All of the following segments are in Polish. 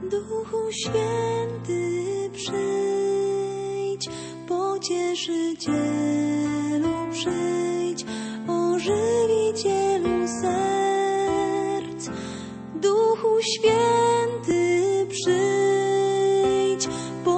Duchu Święty, przyjdź, Pocieszycielu, przyjdź, Ożywicielu serc. Duchu Święty, przyjdź,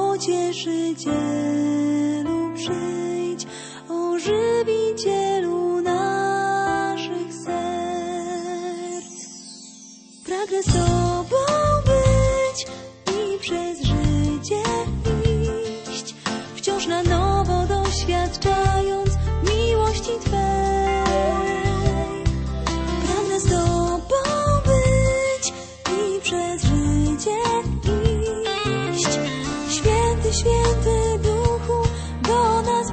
Pocieszycielu, przyjdź, Ożywicielu naszych serc. Pragnę z Tobą być i przez życie iść, wciąż na nowo doświadczając miłości Twej. Pragnę z Tobą być i przez życie iść. Święty, święty Duchu, do nas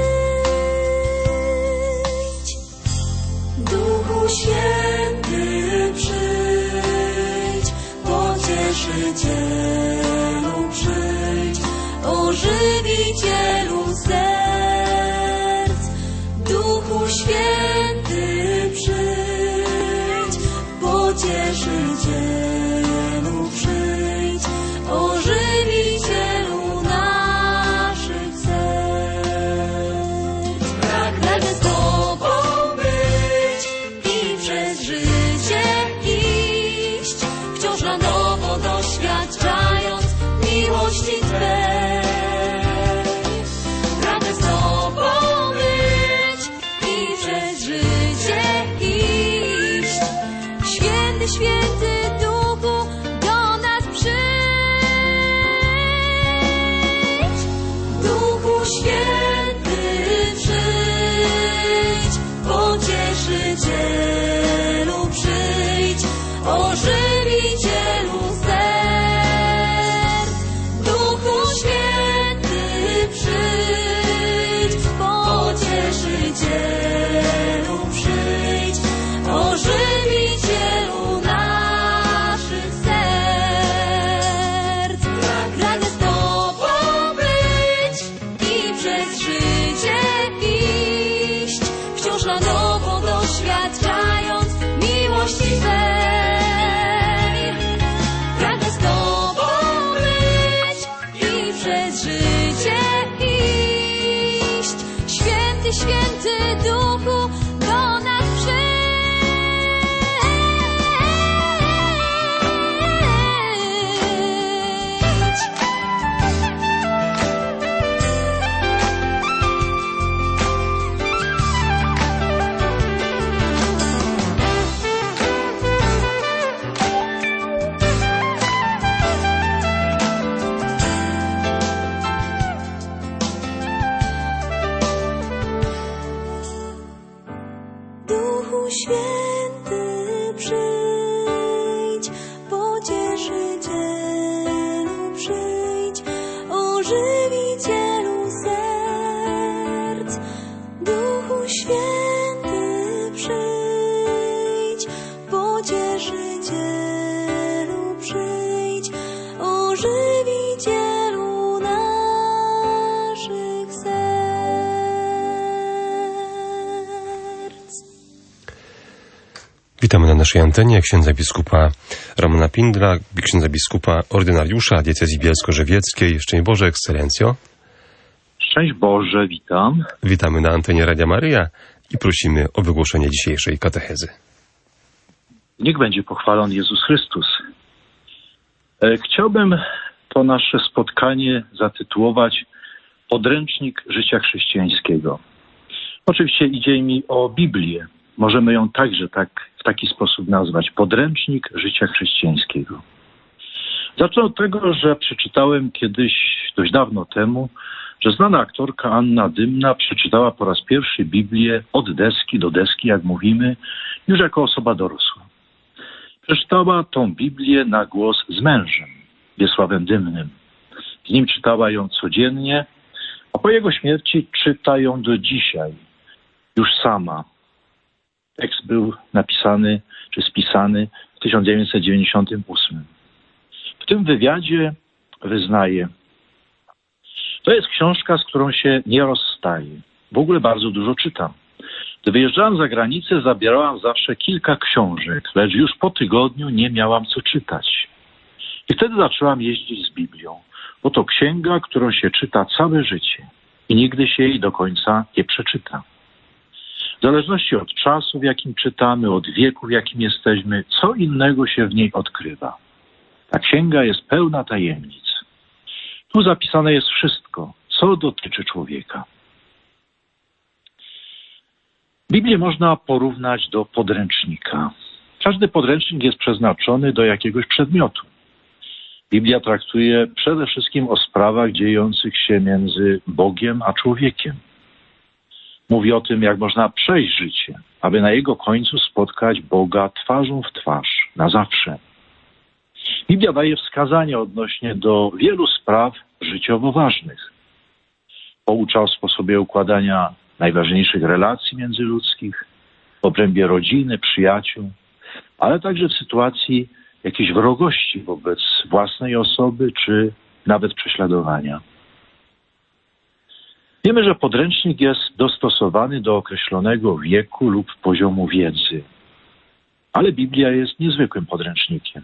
przyjdź. Duchu Święty, przyjdź, Pocieszycielu, przyjdź, Ożywicielu serc. Duchu Święty, przyjdź, Pocieszycielu, przyjdź, Ożywicielu naszych serc. Pragnę z Tobą być i przez życie iść, wciąż na nowo doświadczając miłości Twej. Pragnę z Tobą być i przez życie iść. Święty, święty Duchu, do nas przyjdź. Duchu Święty, przyjdź, Pocieszycielu, przyjdź, Ożywicielu serc. Duchu Święty, przyjdź, Pocieszycielu, przyjdź, Ożywicielu naszych serc. Pragnę z Tobą być i przez życie iść, wciąż na nowo doświadczając miłości Twej. Pragnę z Tobą być i przez życie iść. Święty, święty Duchu, do nas przyjdź. Duchu Święty, przyjdź, Pocieszycielu, przyjdź, Ożywicielu serc. Duchu Święty, przyjdź, Pocieszycielu, przyjdź, Ożywicielu naszych serc. Witamy na naszej antenie księdza biskupa Romana Pindla, księdza biskupa ordynariusza diecezji bielsko-żywieckiej. Szczęść Boże, ekscelencjo. Szczęść Boże, witam. Witamy na antenie Radia Maryja i prosimy o wygłoszenie dzisiejszej katechezy. Niech będzie pochwalony Jezus Chrystus. Chciałbym to nasze spotkanie zatytułować Podręcznik życia chrześcijańskiego. Oczywiście idzie mi o Biblię. Możemy ją także w taki sposób nazwać. Podręcznik życia chrześcijańskiego. Zacznę od tego, że przeczytałem kiedyś, dość dawno temu, że znana aktorka Anna Dymna przeczytała po raz pierwszy Biblię od deski do deski, jak mówimy, już jako osoba dorosła. Przeczytała tą Biblię na głos z mężem, Wiesławem Dymnym. Z nim czytała ją codziennie, a po jego śmierci czyta ją do dzisiaj, już sama. Tekst był napisany czy spisany w 1998. W tym wywiadzie wyznaje: to jest książka, z którą się nie rozstaję. W ogóle bardzo dużo czytam. Gdy wyjeżdżałam za granicę, zabierałam zawsze kilka książek, lecz już po tygodniu nie miałam co czytać. I wtedy zaczęłam jeździć z Biblią. Oto księga, którą się czyta całe życie i nigdy się jej do końca nie przeczyta. W zależności od czasu, w jakim czytamy, od wieku, w jakim jesteśmy, co innego się w niej odkrywa. Ta księga jest pełna tajemnic. Tu zapisane jest wszystko, co dotyczy człowieka. Biblię można porównać do podręcznika. Każdy podręcznik jest przeznaczony do jakiegoś przedmiotu. Biblia traktuje przede wszystkim o sprawach dziejących się między Bogiem a człowiekiem. Mówi o tym, jak można przejść życie, aby na jego końcu spotkać Boga twarzą w twarz, na zawsze. Biblia daje wskazania odnośnie do wielu spraw życiowo ważnych. Poucza o sposobie układania najważniejszych relacji międzyludzkich, w obrębie rodziny, przyjaciół, ale także w sytuacji jakiejś wrogości wobec własnej osoby, czy nawet prześladowania. Wiemy, że podręcznik jest dostosowany do określonego wieku lub poziomu wiedzy, ale Biblia jest niezwykłym podręcznikiem.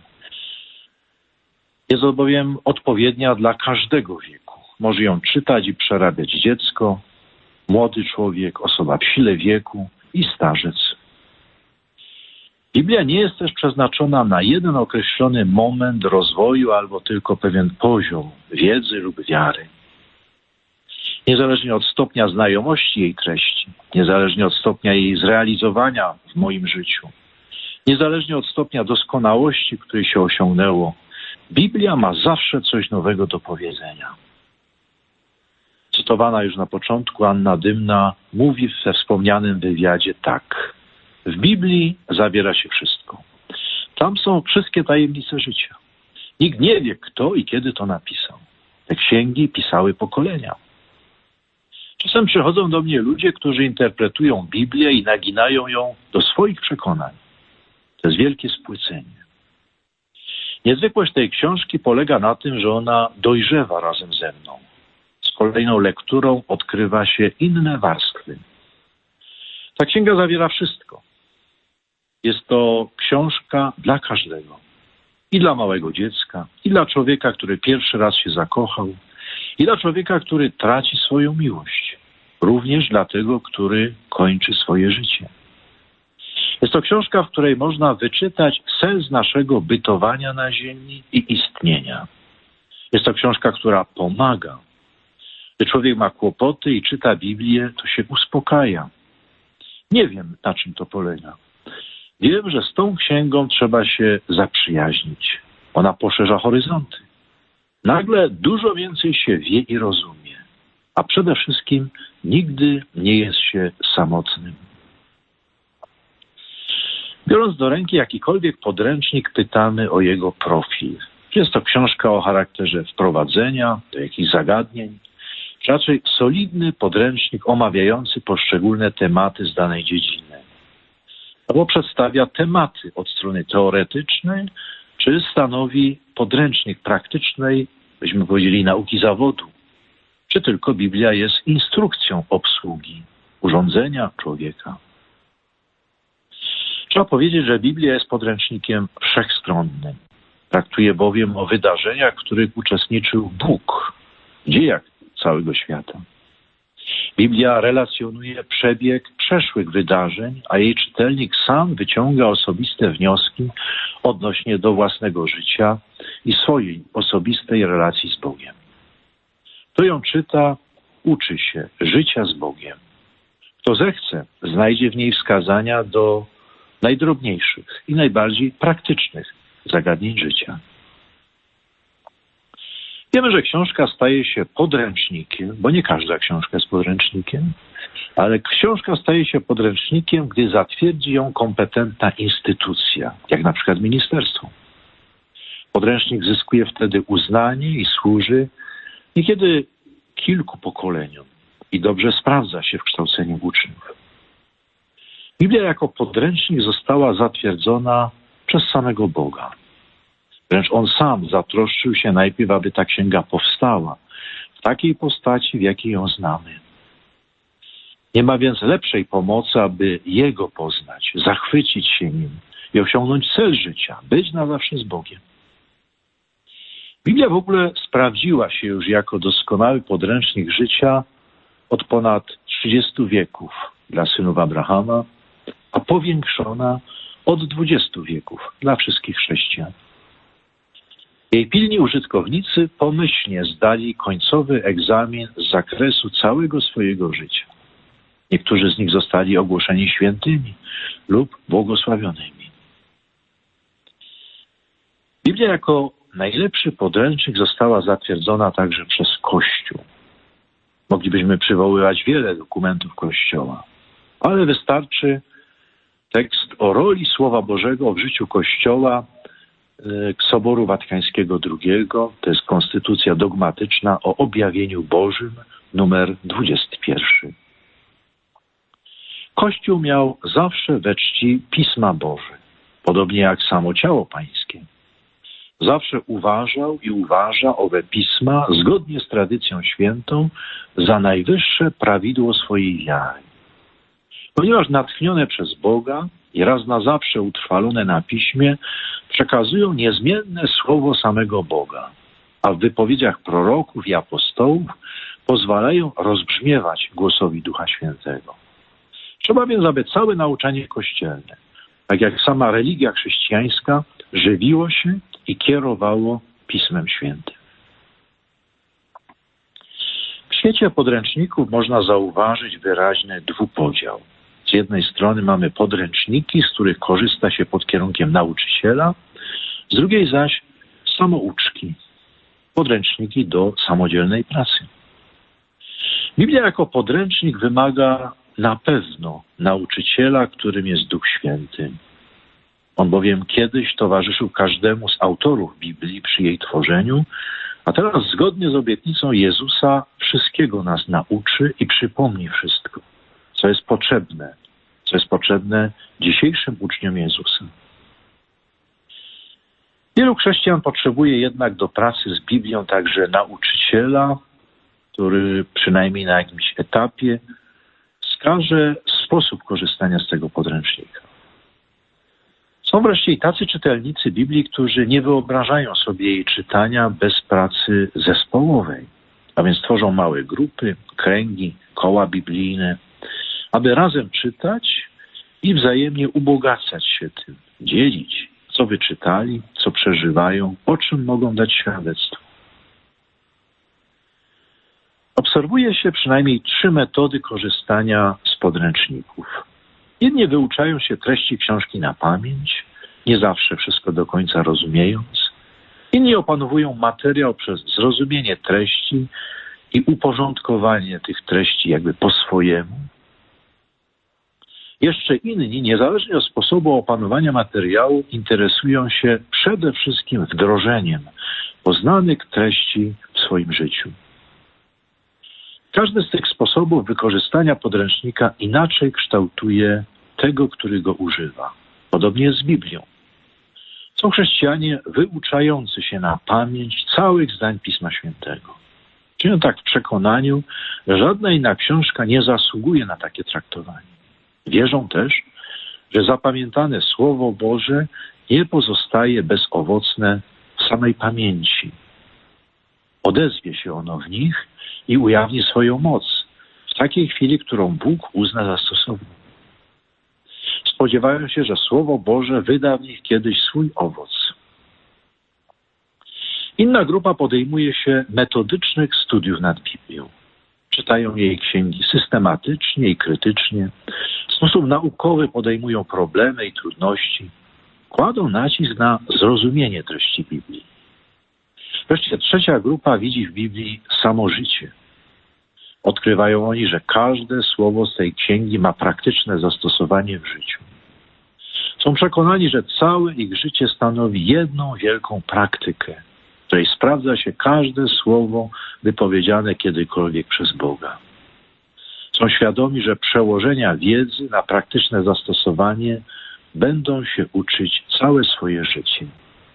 Jest bowiem odpowiednia dla każdego wieku. Może ją czytać i przerabiać dziecko, młody człowiek, osoba w sile wieku i starzec. Biblia nie jest też przeznaczona na jeden określony moment rozwoju albo tylko pewien poziom wiedzy lub wiary. Niezależnie od stopnia znajomości jej treści, niezależnie od stopnia jej zrealizowania w moim życiu, niezależnie od stopnia doskonałości, której się osiągnęło, Biblia ma zawsze coś nowego do powiedzenia. Cytowana już na początku Anna Dymna mówi we wspomnianym wywiadzie tak. W Biblii zawiera się wszystko. Tam są wszystkie tajemnice życia. Nikt nie wie, kto i kiedy to napisał. Te księgi pisały pokolenia. Czasem przychodzą do mnie ludzie, którzy interpretują Biblię i naginają ją do swoich przekonań. To jest wielkie spłycenie. Niezwykłość tej książki polega na tym, że ona dojrzewa razem ze mną. Z kolejną lekturą odkrywa się inne warstwy. Ta księga zawiera wszystko. Jest to książka dla każdego. I dla małego dziecka, i dla człowieka, który pierwszy raz się zakochał, i dla człowieka, który traci swoją miłość. Również dla tego, który kończy swoje życie. Jest to książka, w której można wyczytać sens naszego bytowania na ziemi i istnienia. Jest to książka, która pomaga. Gdy człowiek ma kłopoty i czyta Biblię, to się uspokaja. Nie wiem, na czym to polega. Wiem, że z tą księgą trzeba się zaprzyjaźnić. Ona poszerza horyzonty. Nagle dużo więcej się wie i rozumie. A przede wszystkim nigdy nie jest się samotnym. Biorąc do ręki jakikolwiek podręcznik, pytamy o jego profil. Czy jest to książka o charakterze wprowadzenia do jakichś zagadnień, czy raczej solidny podręcznik omawiający poszczególne tematy z danej dziedziny. Albo przedstawia tematy od strony teoretycznej, czy stanowi podręcznik praktycznej, byśmy powiedzieli, nauki zawodu, czy tylko Biblia jest instrukcją obsługi urządzenia człowieka. Trzeba powiedzieć, że Biblia jest podręcznikiem wszechstronnym. Traktuje bowiem o wydarzeniach, w których uczestniczył Bóg w dziejach całego świata. Biblia relacjonuje przebieg przeszłych wydarzeń, a jej czytelnik sam wyciąga osobiste wnioski odnośnie do własnego życia i swojej osobistej relacji z Bogiem. Kto ją czyta, uczy się życia z Bogiem. Kto zechce, znajdzie w niej wskazania do najdrobniejszych i najbardziej praktycznych zagadnień życia. Wiemy, że książka staje się podręcznikiem, bo nie każda książka jest podręcznikiem, ale książka staje się podręcznikiem, gdy zatwierdzi ją kompetentna instytucja, jak na przykład ministerstwo. Podręcznik zyskuje wtedy uznanie i służy niekiedy kilku pokoleniom i dobrze sprawdza się w kształceniu uczniów. Biblia jako podręcznik została zatwierdzona przez samego Boga. Wręcz On sam zatroszczył się najpierw, aby ta księga powstała w takiej postaci, w jakiej ją znamy. Nie ma więc lepszej pomocy, aby Jego poznać, zachwycić się Nim i osiągnąć cel życia, być na zawsze z Bogiem. Biblia w ogóle sprawdziła się już jako doskonały podręcznik życia od ponad 30 wieków dla synów Abrahama, a powiększona od 20 wieków dla wszystkich chrześcijan. Jej pilni użytkownicy pomyślnie zdali końcowy egzamin z zakresu całego swojego życia. Niektórzy z nich zostali ogłoszeni świętymi lub błogosławionymi. Biblia jako najlepszy podręcznik została zatwierdzona także przez Kościół. Moglibyśmy przywoływać wiele dokumentów Kościoła, ale wystarczy tekst o roli Słowa Bożego w życiu Kościoła Soboru Watykańskiego II. To jest konstytucja dogmatyczna o objawieniu Bożym, numer 21. Kościół miał zawsze we czci Pisma Boże, podobnie jak samo ciało pańskie. Zawsze uważał i uważa owe pisma, zgodnie z tradycją świętą, za najwyższe prawidło swojej wiary. Ponieważ natchnione przez Boga i raz na zawsze utrwalone na piśmie, przekazują niezmienne słowo samego Boga, a w wypowiedziach proroków i apostołów pozwalają rozbrzmiewać głosowi Ducha Świętego. Trzeba więc, aby całe nauczanie kościelne, tak jak sama religia chrześcijańska, żywiło się i kierowało Pismem Świętym. W świecie podręczników można zauważyć wyraźny dwupodział. Z jednej strony mamy podręczniki, z których korzysta się pod kierunkiem nauczyciela, z drugiej zaś samouczki, podręczniki do samodzielnej pracy. Biblia jako podręcznik wymaga na pewno nauczyciela, którym jest Duch Święty. On bowiem kiedyś towarzyszył każdemu z autorów Biblii przy jej tworzeniu, a teraz zgodnie z obietnicą Jezusa wszystkiego nas nauczy i przypomni wszystko, co jest potrzebne dzisiejszym uczniom Jezusa. Wielu chrześcijan potrzebuje jednak do pracy z Biblią także nauczyciela, który przynajmniej na jakimś etapie wskaże sposób korzystania z tego podręcznika. Są wreszcie i tacy czytelnicy Biblii, którzy nie wyobrażają sobie jej czytania bez pracy zespołowej, a więc tworzą małe grupy, kręgi, koła biblijne, aby razem czytać i wzajemnie ubogacać się tym, dzielić, co wyczytali, co przeżywają, o czym mogą dać świadectwo. Obserwuje się przynajmniej 3 metody korzystania z podręczników. Jedni wyuczają się treści książki na pamięć, nie zawsze wszystko do końca rozumiejąc. Inni opanowują materiał przez zrozumienie treści i uporządkowanie tych treści jakby po swojemu. Jeszcze inni, niezależnie od sposobu opanowania materiału, interesują się przede wszystkim wdrożeniem poznanych treści w swoim życiu. Każdy z tych sposobów wykorzystania podręcznika inaczej kształtuje tego, który go używa. Podobnie jest z Biblią. Są chrześcijanie wyuczający się na pamięć całych zdań Pisma Świętego. Czynią tak w przekonaniu, że żadna inna książka nie zasługuje na takie traktowanie. Wierzą też, że zapamiętane Słowo Boże nie pozostaje bezowocne w samej pamięci. Odezwie się ono w nich i ujawni swoją moc w takiej chwili, którą Bóg uzna za stosowną. Spodziewają się, że Słowo Boże wyda w nich kiedyś swój owoc. Inna grupa podejmuje się metodycznych studiów nad Biblią. Czytają jej księgi systematycznie i krytycznie, w sposób naukowy podejmują problemy i trudności, kładą nacisk na zrozumienie treści Biblii. Wreszcie trzecia grupa widzi w Biblii samo życie. Odkrywają oni, że każde słowo z tej księgi ma praktyczne zastosowanie w życiu. Są przekonani, że całe ich życie stanowi jedną wielką praktykę, w której sprawdza się każde słowo wypowiedziane kiedykolwiek przez Boga. Są świadomi, że przełożenia wiedzy na praktyczne zastosowanie będą się uczyć całe swoje życie.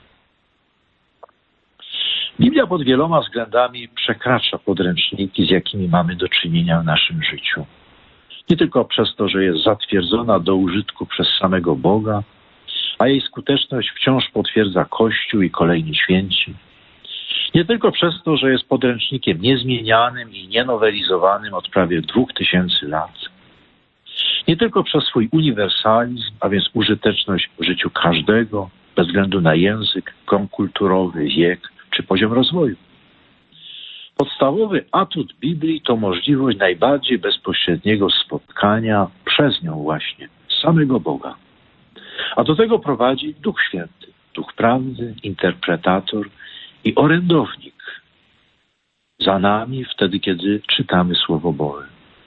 Biblia pod wieloma względami przekracza podręczniki, z jakimi mamy do czynienia w naszym życiu. Nie tylko przez to, że jest zatwierdzona do użytku przez samego Boga, a jej skuteczność wciąż potwierdza Kościół i kolejni święci. Nie tylko przez to, że jest podręcznikiem niezmienianym i nienowelizowanym od prawie 2000 lat. Nie tylko przez swój uniwersalizm, a więc użyteczność w życiu każdego, bez względu na język, krąg kulturowy, wiek czy poziom rozwoju. Podstawowy atut Biblii to możliwość najbardziej bezpośredniego spotkania przez nią właśnie z samego Boga. A do tego prowadzi Duch Święty, Duch Prawdy, interpretator i orędownik za nami wtedy, kiedy czytamy Słowo Boże.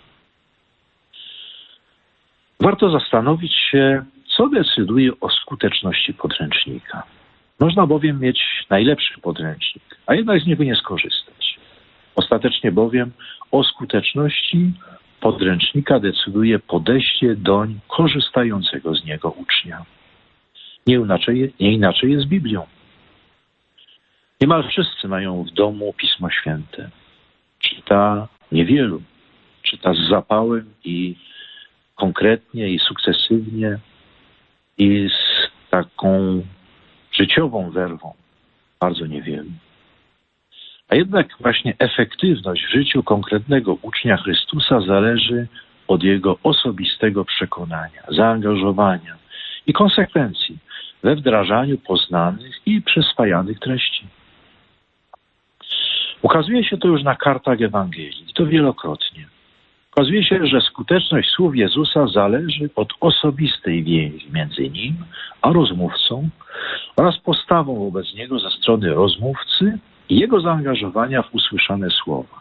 Warto zastanowić się, co decyduje o skuteczności podręcznika. Można bowiem mieć najlepszy podręcznik, a jednak z niego nie skorzystać. Ostatecznie bowiem o skuteczności podręcznika decyduje podejście doń korzystającego z niego ucznia. Nie inaczej jest z Biblią. Niemal wszyscy mają w domu Pismo Święte. Czyta niewielu. Czyta z zapałem i konkretnie i sukcesywnie i z taką życiową werwą bardzo niewielu. A jednak właśnie efektywność w życiu konkretnego ucznia Chrystusa zależy od jego osobistego przekonania, zaangażowania i konsekwencji we wdrażaniu poznanych i przyswajanych treści. Ukazuje się to już na kartach Ewangelii, i to wielokrotnie. Okazuje się, że skuteczność słów Jezusa zależy od osobistej więzi między Nim a rozmówcą oraz postawą wobec Niego ze strony rozmówcy i jego zaangażowania w usłyszane słowa.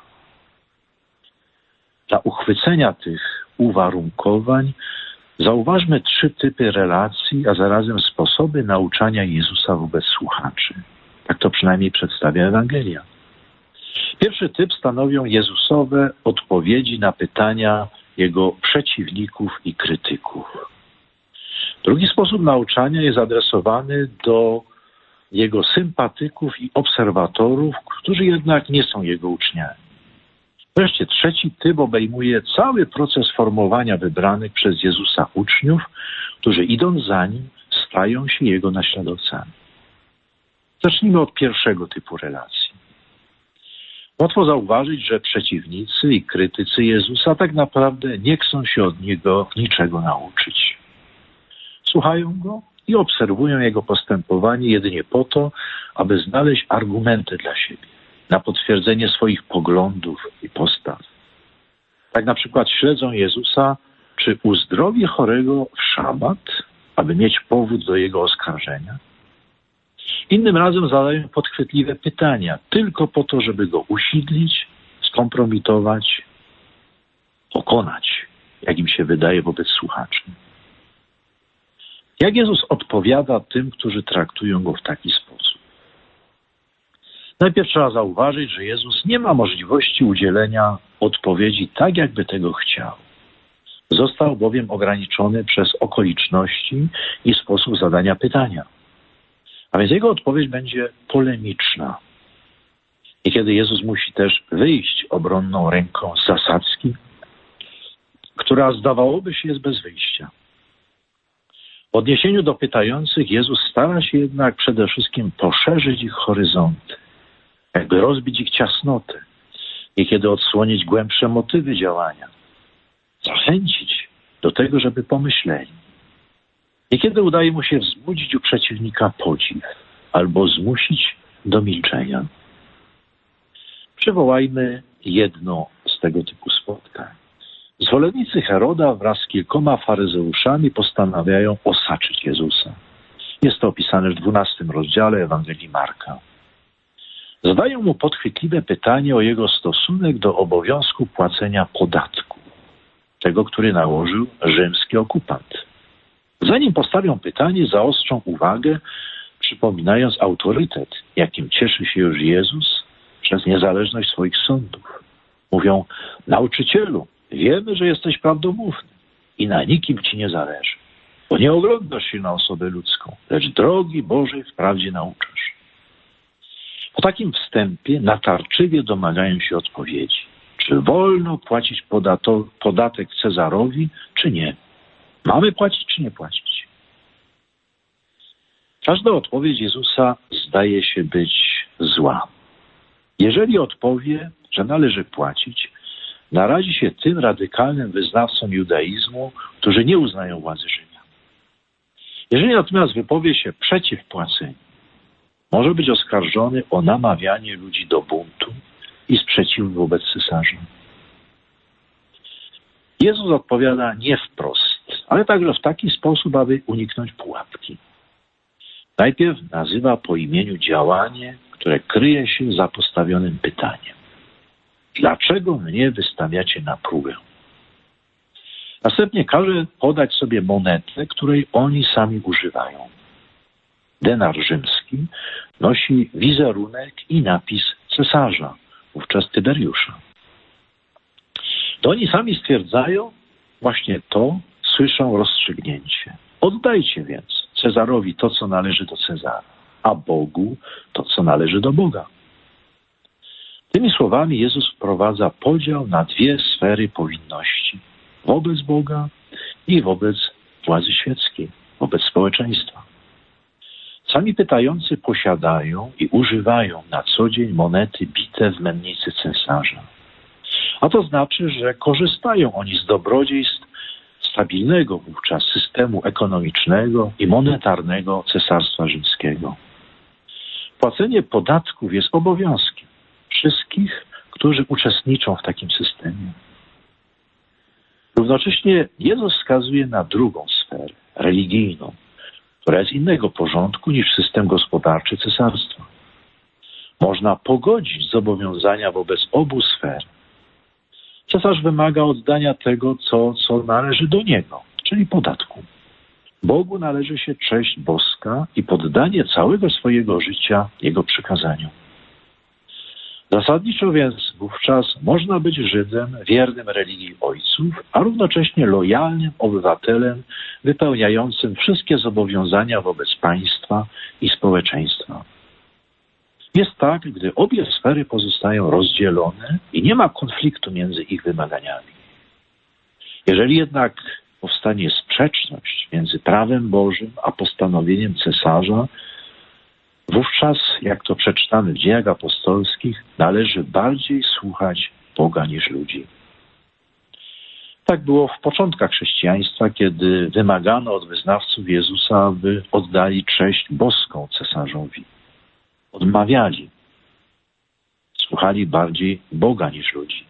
Dla uchwycenia tych uwarunkowań zauważmy 3 typy relacji, a zarazem sposoby nauczania Jezusa wobec słuchaczy. Tak to przynajmniej przedstawia Ewangelia. Pierwszy typ stanowią Jezusowe odpowiedzi na pytania Jego przeciwników i krytyków. Drugi sposób nauczania jest adresowany do Jego sympatyków i obserwatorów, którzy jednak nie są Jego uczniami. Wreszcie trzeci typ obejmuje cały proces formowania wybranych przez Jezusa uczniów, którzy idąc za Nim stają się Jego naśladowcami. Zacznijmy od pierwszego typu relacji. Łatwo zauważyć, że przeciwnicy i krytycy Jezusa tak naprawdę nie chcą się od Niego niczego nauczyć. Słuchają Go i obserwują Jego postępowanie jedynie po to, aby znaleźć argumenty dla siebie, na potwierdzenie swoich poglądów i postaw. Tak na przykład śledzą Jezusa, czy uzdrowi chorego w szabat, aby mieć powód do Jego oskarżenia. Innym razem zadają podchwytliwe pytania, tylko po to, żeby Go usidlić, skompromitować, pokonać, jak im się wydaje, wobec słuchaczy. Jak Jezus odpowiada tym, którzy traktują Go w taki sposób? Najpierw trzeba zauważyć, że Jezus nie ma możliwości udzielenia odpowiedzi tak, jakby tego chciał. Został bowiem ograniczony przez okoliczności i sposób zadania pytania. A więc jego odpowiedź będzie polemiczna. I kiedy Jezus musi też wyjść obronną ręką z zasadzki, która zdawałoby się jest bez wyjścia. W odniesieniu do pytających Jezus stara się jednak przede wszystkim poszerzyć ich horyzonty, jakby rozbić ich ciasnotę i kiedy odsłonić głębsze motywy działania, zachęcić do tego, żeby pomyśleli. I kiedy udaje mu się wzbudzić u przeciwnika podziw albo zmusić do milczenia. Przywołajmy jedno z tego typu spotkań. Zwolennicy Heroda wraz z kilkoma faryzeuszami postanawiają osaczyć Jezusa. Jest to opisane w 12 rozdziale Ewangelii Marka. Zadają mu podchwytliwe pytanie o jego stosunek do obowiązku płacenia podatku, tego, który nałożył rzymski okupant. Zanim postawią pytanie, zaostrzą uwagę, przypominając autorytet, jakim cieszy się już Jezus przez niezależność swoich sądów. Mówią: nauczycielu, wiemy, że jesteś prawdomówny i na nikim ci nie zależy, bo nie oglądasz się na osobę ludzką, lecz drogi Bożej wprawdzie nauczasz. Po takim wstępie natarczywie domagają się odpowiedzi. Czy wolno płacić podatek Cezarowi, czy nie? Mamy płacić, czy nie płacić? Każda odpowiedź Jezusa zdaje się być zła. Jeżeli odpowie, że należy płacić, narazi się tym radykalnym wyznawcom judaizmu, którzy nie uznają władzy Rzymian. Jeżeli natomiast wypowie się przeciw płaceniu, może być oskarżony o namawianie ludzi do buntu i sprzeciwu wobec cesarza. Jezus odpowiada nie wprost, ale także w taki sposób, aby uniknąć pułapki. Najpierw nazywa po imieniu działanie, które kryje się za postawionym pytaniem. Dlaczego mnie wystawiacie na próbę? Następnie każe podać sobie monetę, której oni sami używają. Denar rzymski nosi wizerunek i napis cesarza, wówczas Tyberiusza. To oni sami stwierdzają właśnie to, słyszą rozstrzygnięcie. Oddajcie więc Cezarowi to, co należy do Cezara, a Bogu to, co należy do Boga. Tymi słowami Jezus wprowadza podział na dwie sfery powinności. Wobec Boga i wobec władzy świeckiej, wobec społeczeństwa. Sami pytający posiadają i używają na co dzień monety bite w mennicy cesarza. A to znaczy, że korzystają oni z dobrodziejstw stabilnego wówczas systemu ekonomicznego i monetarnego Cesarstwa Rzymskiego. Płacenie podatków jest obowiązkiem wszystkich, którzy uczestniczą w takim systemie. Równocześnie Jezus wskazuje na drugą sferę, religijną, która jest innego porządku niż system gospodarczy cesarstwa. Można pogodzić zobowiązania wobec obu sfer. Cesarz wymaga oddania tego, co należy do niego, czyli podatku. Bogu należy się cześć boska i poddanie całego swojego życia Jego przykazaniom. Zasadniczo więc wówczas można być Żydem wiernym religii ojców, a równocześnie lojalnym obywatelem wypełniającym wszystkie zobowiązania wobec państwa i społeczeństwa. Jest tak, gdy obie sfery pozostają rozdzielone i nie ma konfliktu między ich wymaganiami. Jeżeli jednak powstanie sprzeczność między prawem Bożym a postanowieniem cesarza, wówczas, jak to przeczytamy w Dziejach Apostolskich, należy bardziej słuchać Boga niż ludzi. Tak było w początkach chrześcijaństwa, kiedy wymagano od wyznawców Jezusa, aby oddali cześć boską cesarzowi. Odmawiali. Słuchali bardziej Boga niż ludzi.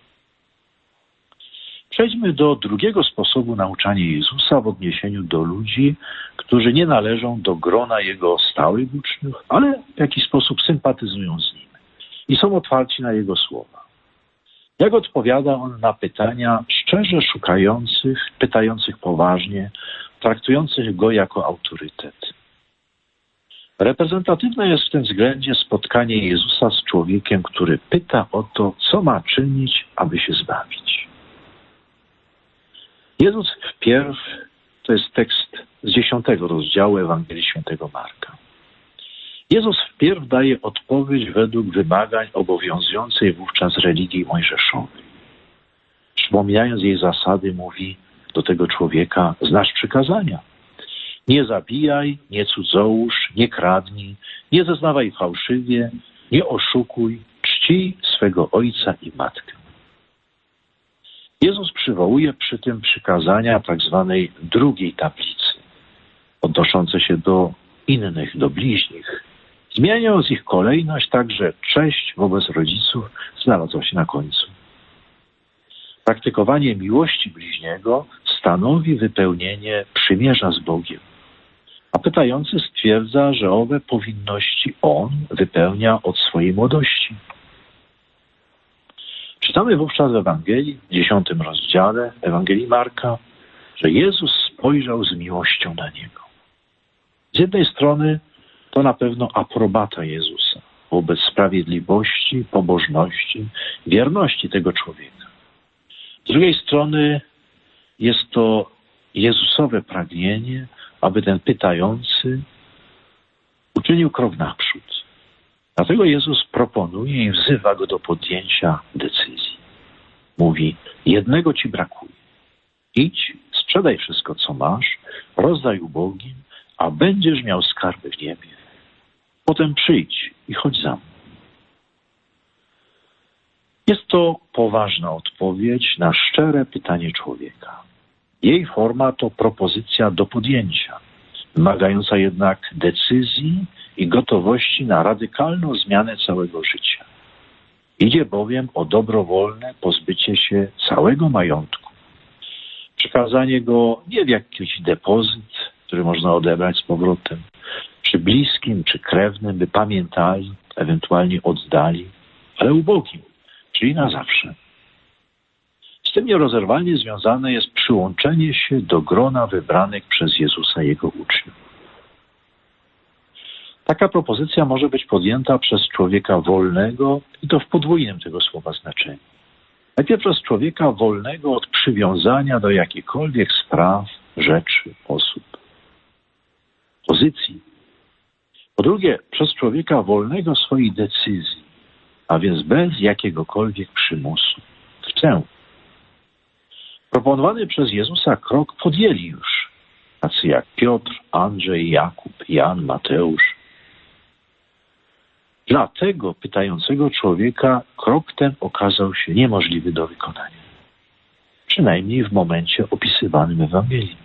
Przejdźmy do drugiego sposobu nauczania Jezusa w odniesieniu do ludzi, którzy nie należą do grona Jego stałych uczniów, ale w jakiś sposób sympatyzują z Nim i są otwarci na Jego słowa. Jak odpowiada On na pytania szczerze szukających, pytających poważnie, traktujących Go jako autorytet. Reprezentatywne jest w tym względzie spotkanie Jezusa z człowiekiem, który pyta o to, co ma czynić, aby się zbawić. Jezus wpierw, to jest tekst z 10 rozdziału Ewangelii Świętego Marka. Jezus wpierw daje odpowiedź według wymagań obowiązującej wówczas religii mojżeszowej. Przypominając jej zasady, mówi do tego człowieka: znasz przykazania. Nie zabijaj, nie cudzołóż, nie kradnij, nie zeznawaj fałszywie, nie oszukuj, czcij swego ojca i matkę. Jezus przywołuje przy tym przykazania tak zwanej drugiej tablicy, odnoszące się do innych, do bliźnich. Zmieniając ich kolejność, także cześć wobec rodziców znalazła się na końcu. Praktykowanie miłości bliźniego stanowi wypełnienie przymierza z Bogiem. A pytający stwierdza, że owe powinności on wypełnia od swojej młodości. Czytamy wówczas w Ewangelii, w 10 rozdziale Ewangelii Marka, że Jezus spojrzał z miłością na niego. Z jednej strony to na pewno aprobata Jezusa wobec sprawiedliwości, pobożności, wierności tego człowieka. Z drugiej strony jest to Jezusowe pragnienie, aby ten pytający uczynił krok naprzód. Dlatego Jezus proponuje i wzywa go do podjęcia decyzji. Mówi: jednego ci brakuje. Idź, sprzedaj wszystko, co masz, rozdaj ubogim, a będziesz miał skarby w niebie. Potem przyjdź i chodź za mną. to poważna odpowiedź na szczere pytanie człowieka. Jej forma to propozycja do podjęcia, wymagająca jednak decyzji i gotowości na radykalną zmianę całego życia. Idzie bowiem o dobrowolne pozbycie się całego majątku. Przekazanie go nie w jakiś depozyt, który można odebrać z powrotem, czy bliskim, czy krewnym, by pamiętali, ewentualnie oddali, ale ubogim, czyli na zawsze. Z tym nierozerwalnie związane jest przyłączenie się do grona wybranych przez Jezusa Jego uczniów. Taka propozycja może być podjęta przez człowieka wolnego i to w podwójnym tego słowa znaczeniu. Najpierw przez człowieka wolnego od przywiązania do jakichkolwiek spraw, rzeczy, osób, pozycji. Po drugie, przez człowieka wolnego swoich decyzji, a więc bez jakiegokolwiek przymusu. Chcę. Proponowany przez Jezusa krok podjęli już, tacy jak Piotr, Andrzej, Jakub, Jan, Mateusz. Dla tego pytającego człowieka krok ten okazał się niemożliwy do wykonania. Przynajmniej w momencie opisywanym w Ewangelii.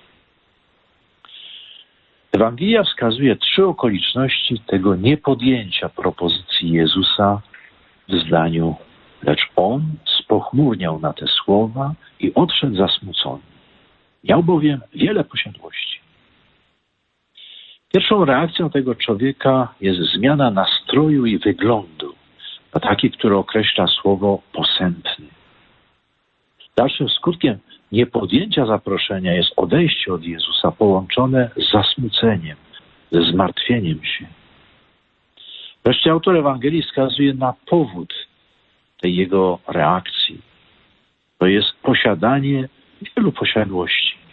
Ewangelia wskazuje 3 okoliczności tego niepodjęcia propozycji Jezusa w zdaniu: lecz on spochmurniał na te słowa i odszedł zasmucony. Miał bowiem wiele posiadłości. Pierwszą reakcją tego człowieka jest zmiana nastroju i wyglądu na taki, który określa słowo posępny. Dalszym skutkiem niepodjęcia zaproszenia jest odejście od Jezusa połączone z zasmuceniem, ze zmartwieniem się. Wreszcie autor Ewangelii wskazuje na powód tej jego reakcji. To jest posiadanie wielu posiadłości.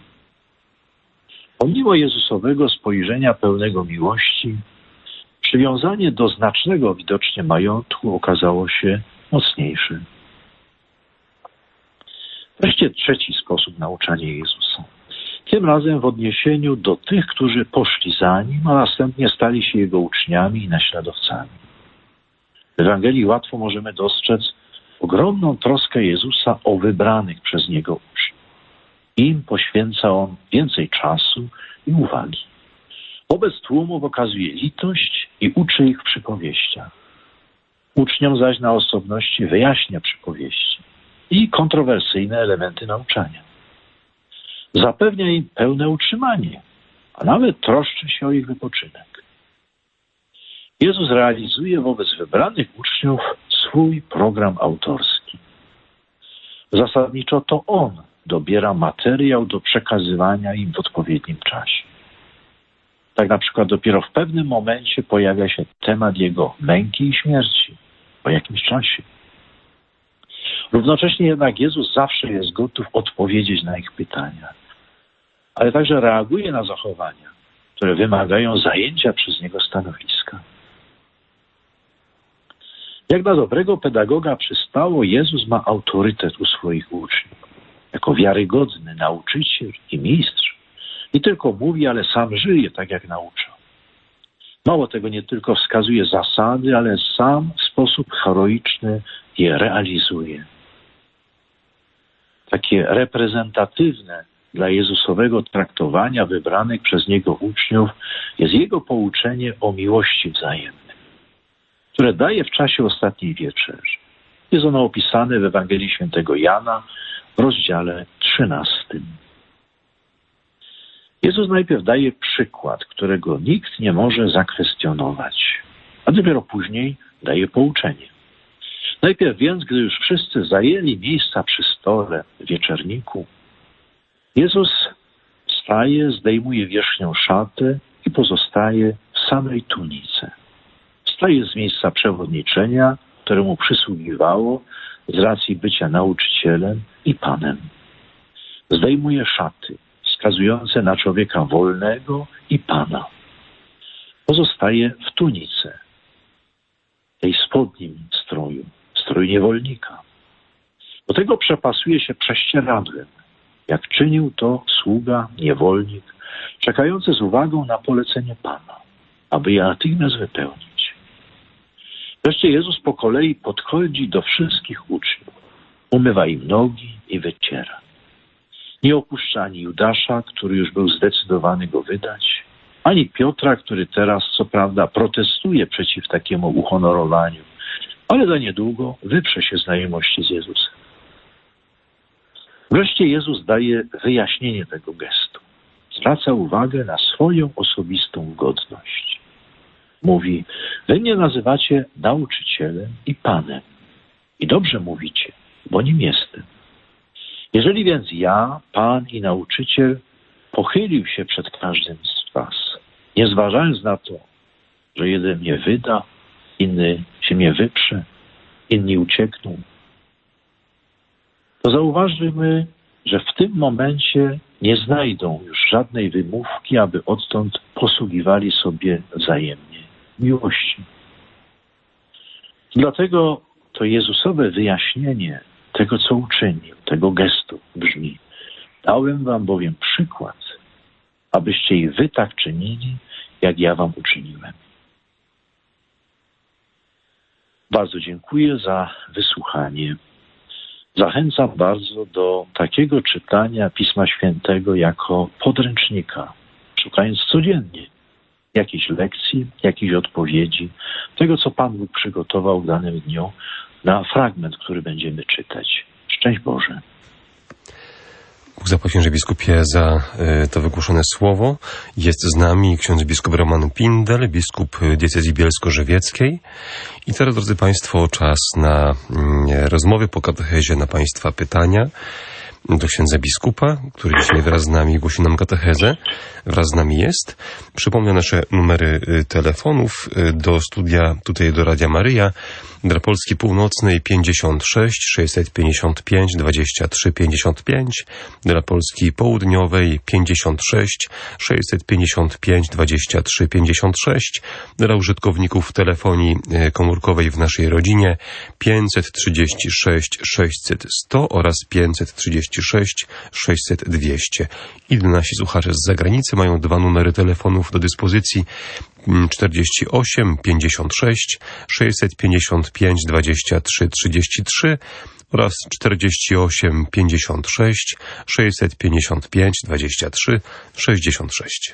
Pomimo Jezusowego spojrzenia pełnego miłości, przywiązanie do znacznego widocznie majątku okazało się mocniejsze. Wreszcie 3. sposób nauczania Jezusa. Tym razem w odniesieniu do tych, którzy poszli za Nim, a następnie stali się Jego uczniami i naśladowcami. W Ewangelii łatwo możemy dostrzec ogromną troskę Jezusa o wybranych przez Niego uczniów. Im poświęca On więcej czasu i uwagi. Wobec tłumów okazuje litość i uczy ich w przypowieściach. Uczniom zaś na osobności wyjaśnia przypowieści i kontrowersyjne elementy nauczania. Zapewnia im pełne utrzymanie, a nawet troszczy się o ich wypoczynek. Jezus realizuje wobec wybranych uczniów swój program autorski. Zasadniczo to On dobiera materiał do przekazywania im w odpowiednim czasie. Tak na przykład dopiero w pewnym momencie pojawia się temat Jego męki i śmierci, po jakimś czasie. Równocześnie jednak Jezus zawsze jest gotów odpowiedzieć na ich pytania, ale także reaguje na zachowania, które wymagają zajęcia przez Niego stanowiska. Jak na dobrego pedagoga przystało, Jezus ma autorytet u swoich uczniów. Jako wiarygodny nauczyciel i mistrz. Nie tylko mówi, ale sam żyje tak, jak naucza. Mało tego, nie tylko wskazuje zasady, ale sam w sposób heroiczny je realizuje. Takie reprezentatywne dla Jezusowego traktowania wybranych przez Niego uczniów jest Jego pouczenie o miłości wzajemnej, które daje w czasie ostatniej wieczerzy. Jest ono opisane w Ewangelii Świętego Jana w rozdziale 13. Jezus najpierw daje przykład, którego nikt nie może zakwestionować, a dopiero później daje pouczenie. Najpierw więc, gdy już wszyscy zajęli miejsca przy stole w wieczerniku, Jezus wstaje, zdejmuje wierzchnią szatę i pozostaje w samej tunice. Wstaje z miejsca przewodniczenia, które mu przysługiwało z racji bycia nauczycielem i Panem. Zdejmuje szaty, wskazujące na człowieka wolnego i Pana. Pozostaje w tunice, tej spodnim stroju niewolnika. Do tego przepasuje się prześcieradłem, jak czynił to sługa, niewolnik, czekający z uwagą na polecenie Pana, aby je natychmiast wypełnić. Wreszcie Jezus po kolei podchodzi do wszystkich uczniów. Umywa im nogi i wyciera. Nie opuszcza ani Judasza, który już był zdecydowany go wydać, ani Piotra, który teraz, co prawda, protestuje przeciw takiemu uhonorowaniu, ale za niedługo wyprze się znajomości z Jezusem. Wreszcie Jezus daje wyjaśnienie tego gestu. Zwraca uwagę na swoją osobistą godność. Mówi, wy mnie nazywacie nauczycielem i Panem. I dobrze mówicie, bo nim jestem. Jeżeli więc ja, Pan i nauczyciel, pochylił się przed każdym z was, nie zważając na to, że jeden mnie wyda, inny się mnie wyprze, inni uciekną, to zauważymy, że w tym momencie nie znajdą już żadnej wymówki, aby odtąd posługiwali sobie wzajemnie miłością. Dlatego to Jezusowe wyjaśnienie tego, co uczynił, tego gestu brzmi: dałem wam bowiem przykład, abyście i wy tak czynili, jak ja wam uczyniłem. Bardzo dziękuję za wysłuchanie. Zachęcam bardzo do takiego czytania Pisma Świętego jako podręcznika, szukając codziennie jakiejś lekcji, jakiejś odpowiedzi, tego, co Pan Bóg przygotował w danym dniu na fragment, który będziemy czytać. Szczęść Boże. Bóg zapłać, księże biskupie, za to wygłoszone słowo. Jest z nami ksiądz biskup Roman Pindel, biskup diecezji bielsko-żywieckiej. I teraz, drodzy Państwo, czas na rozmowy po katechezie, na Państwa pytania do księdza biskupa, który dzisiaj wraz z nami głosi nam katechezę. Wraz z nami jest. Przypomnę nasze numery telefonów do studia, tutaj do Radia Maryja. Dla Polski Północnej 56 655 23 55, dla Polski Południowej 56 655 23 56, dla użytkowników telefonii komórkowej w naszej rodzinie 536 600 100 oraz 536 600 200. I nasi słuchacze z zagranicy mają dwa numery telefonów do dyspozycji: 48 56 655 23 33 oraz 48 56 655 23 66.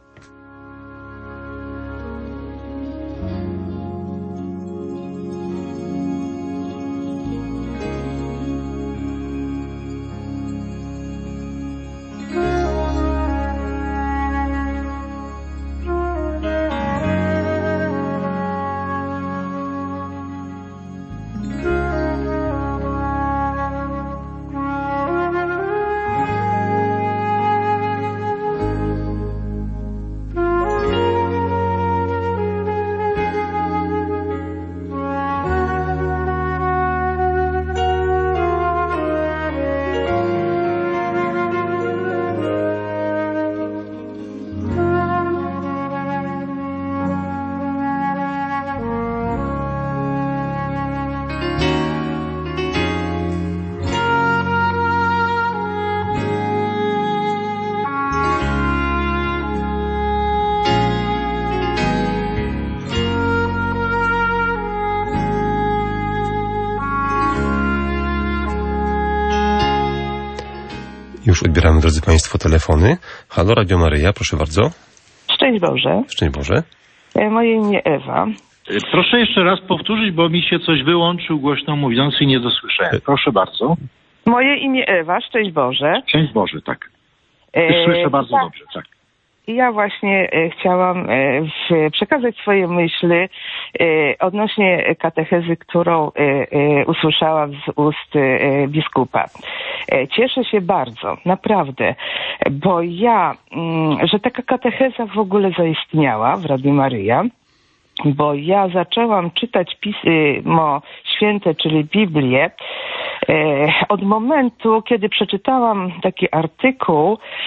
Już odbieramy, drodzy Państwo, telefony. Halo, Radio Maryja, proszę bardzo. Szczęść Boże. Szczęść Boże. Moje imię Ewa. Proszę jeszcze raz powtórzyć, bo mi się coś wyłączył głośno mówiący i nie dosłyszałem. Proszę bardzo. Moje imię Ewa, szczęść Boże. Szczęść Boże, tak. Słyszę bardzo dobrze, tak. Ja właśnie chciałam przekazać swoje myśli odnośnie katechezy, którą usłyszałam z ust biskupa. Cieszę się bardzo, naprawdę, bo że taka katecheza w ogóle zaistniała w Radiu Maryja, bo ja zaczęłam czytać Pismo Święte, czyli Biblię, od momentu, kiedy przeczytałam taki artykuł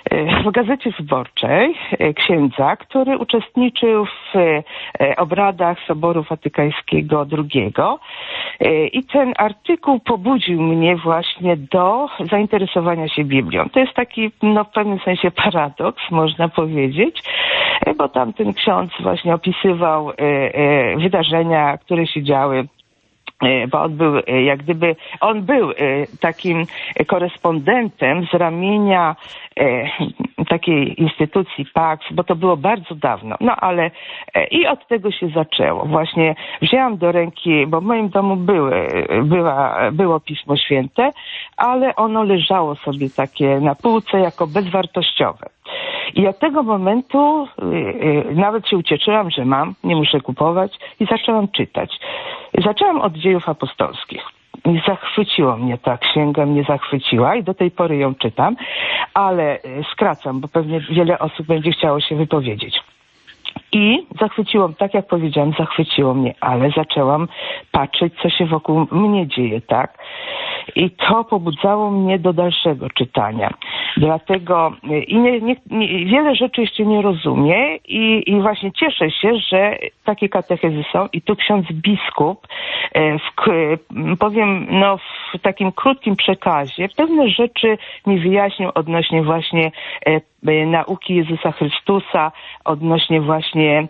w Gazecie Wyborczej księdza, który uczestniczył w obradach Soboru Watykańskiego II. I ten artykuł pobudził mnie właśnie do zainteresowania się Biblią. To jest taki, w pewnym sensie paradoks, można powiedzieć, bo tam ten ksiądz właśnie opisywał wydarzenia, które się działy, bo on był takim korespondentem z ramienia takiej instytucji PAX, bo to było bardzo dawno. Ale i od tego się zaczęło. Właśnie wzięłam do ręki, bo w moim domu było Pismo Święte, ale ono leżało sobie takie na półce jako bezwartościowe. I od tego momentu nawet się ucieszyłam, że nie muszę kupować i zaczęłam czytać. Zaczęłam od Dziejów Apostolskich. I zachwyciło mnie ta księga, mnie zachwyciła i do tej pory ją czytam, ale skracam, bo pewnie wiele osób będzie chciało się wypowiedzieć. I tak jak powiedziałam, zachwyciło mnie, ale zaczęłam patrzeć, co się wokół mnie dzieje, tak? I to pobudzało mnie do dalszego czytania. Dlatego wiele rzeczy jeszcze nie rozumiem i właśnie cieszę się, że takie katechezy są i tu ksiądz biskup powiem w takim krótkim przekazie pewne rzeczy mi wyjaśnił odnośnie właśnie nauki Jezusa Chrystusa, odnośnie właśnie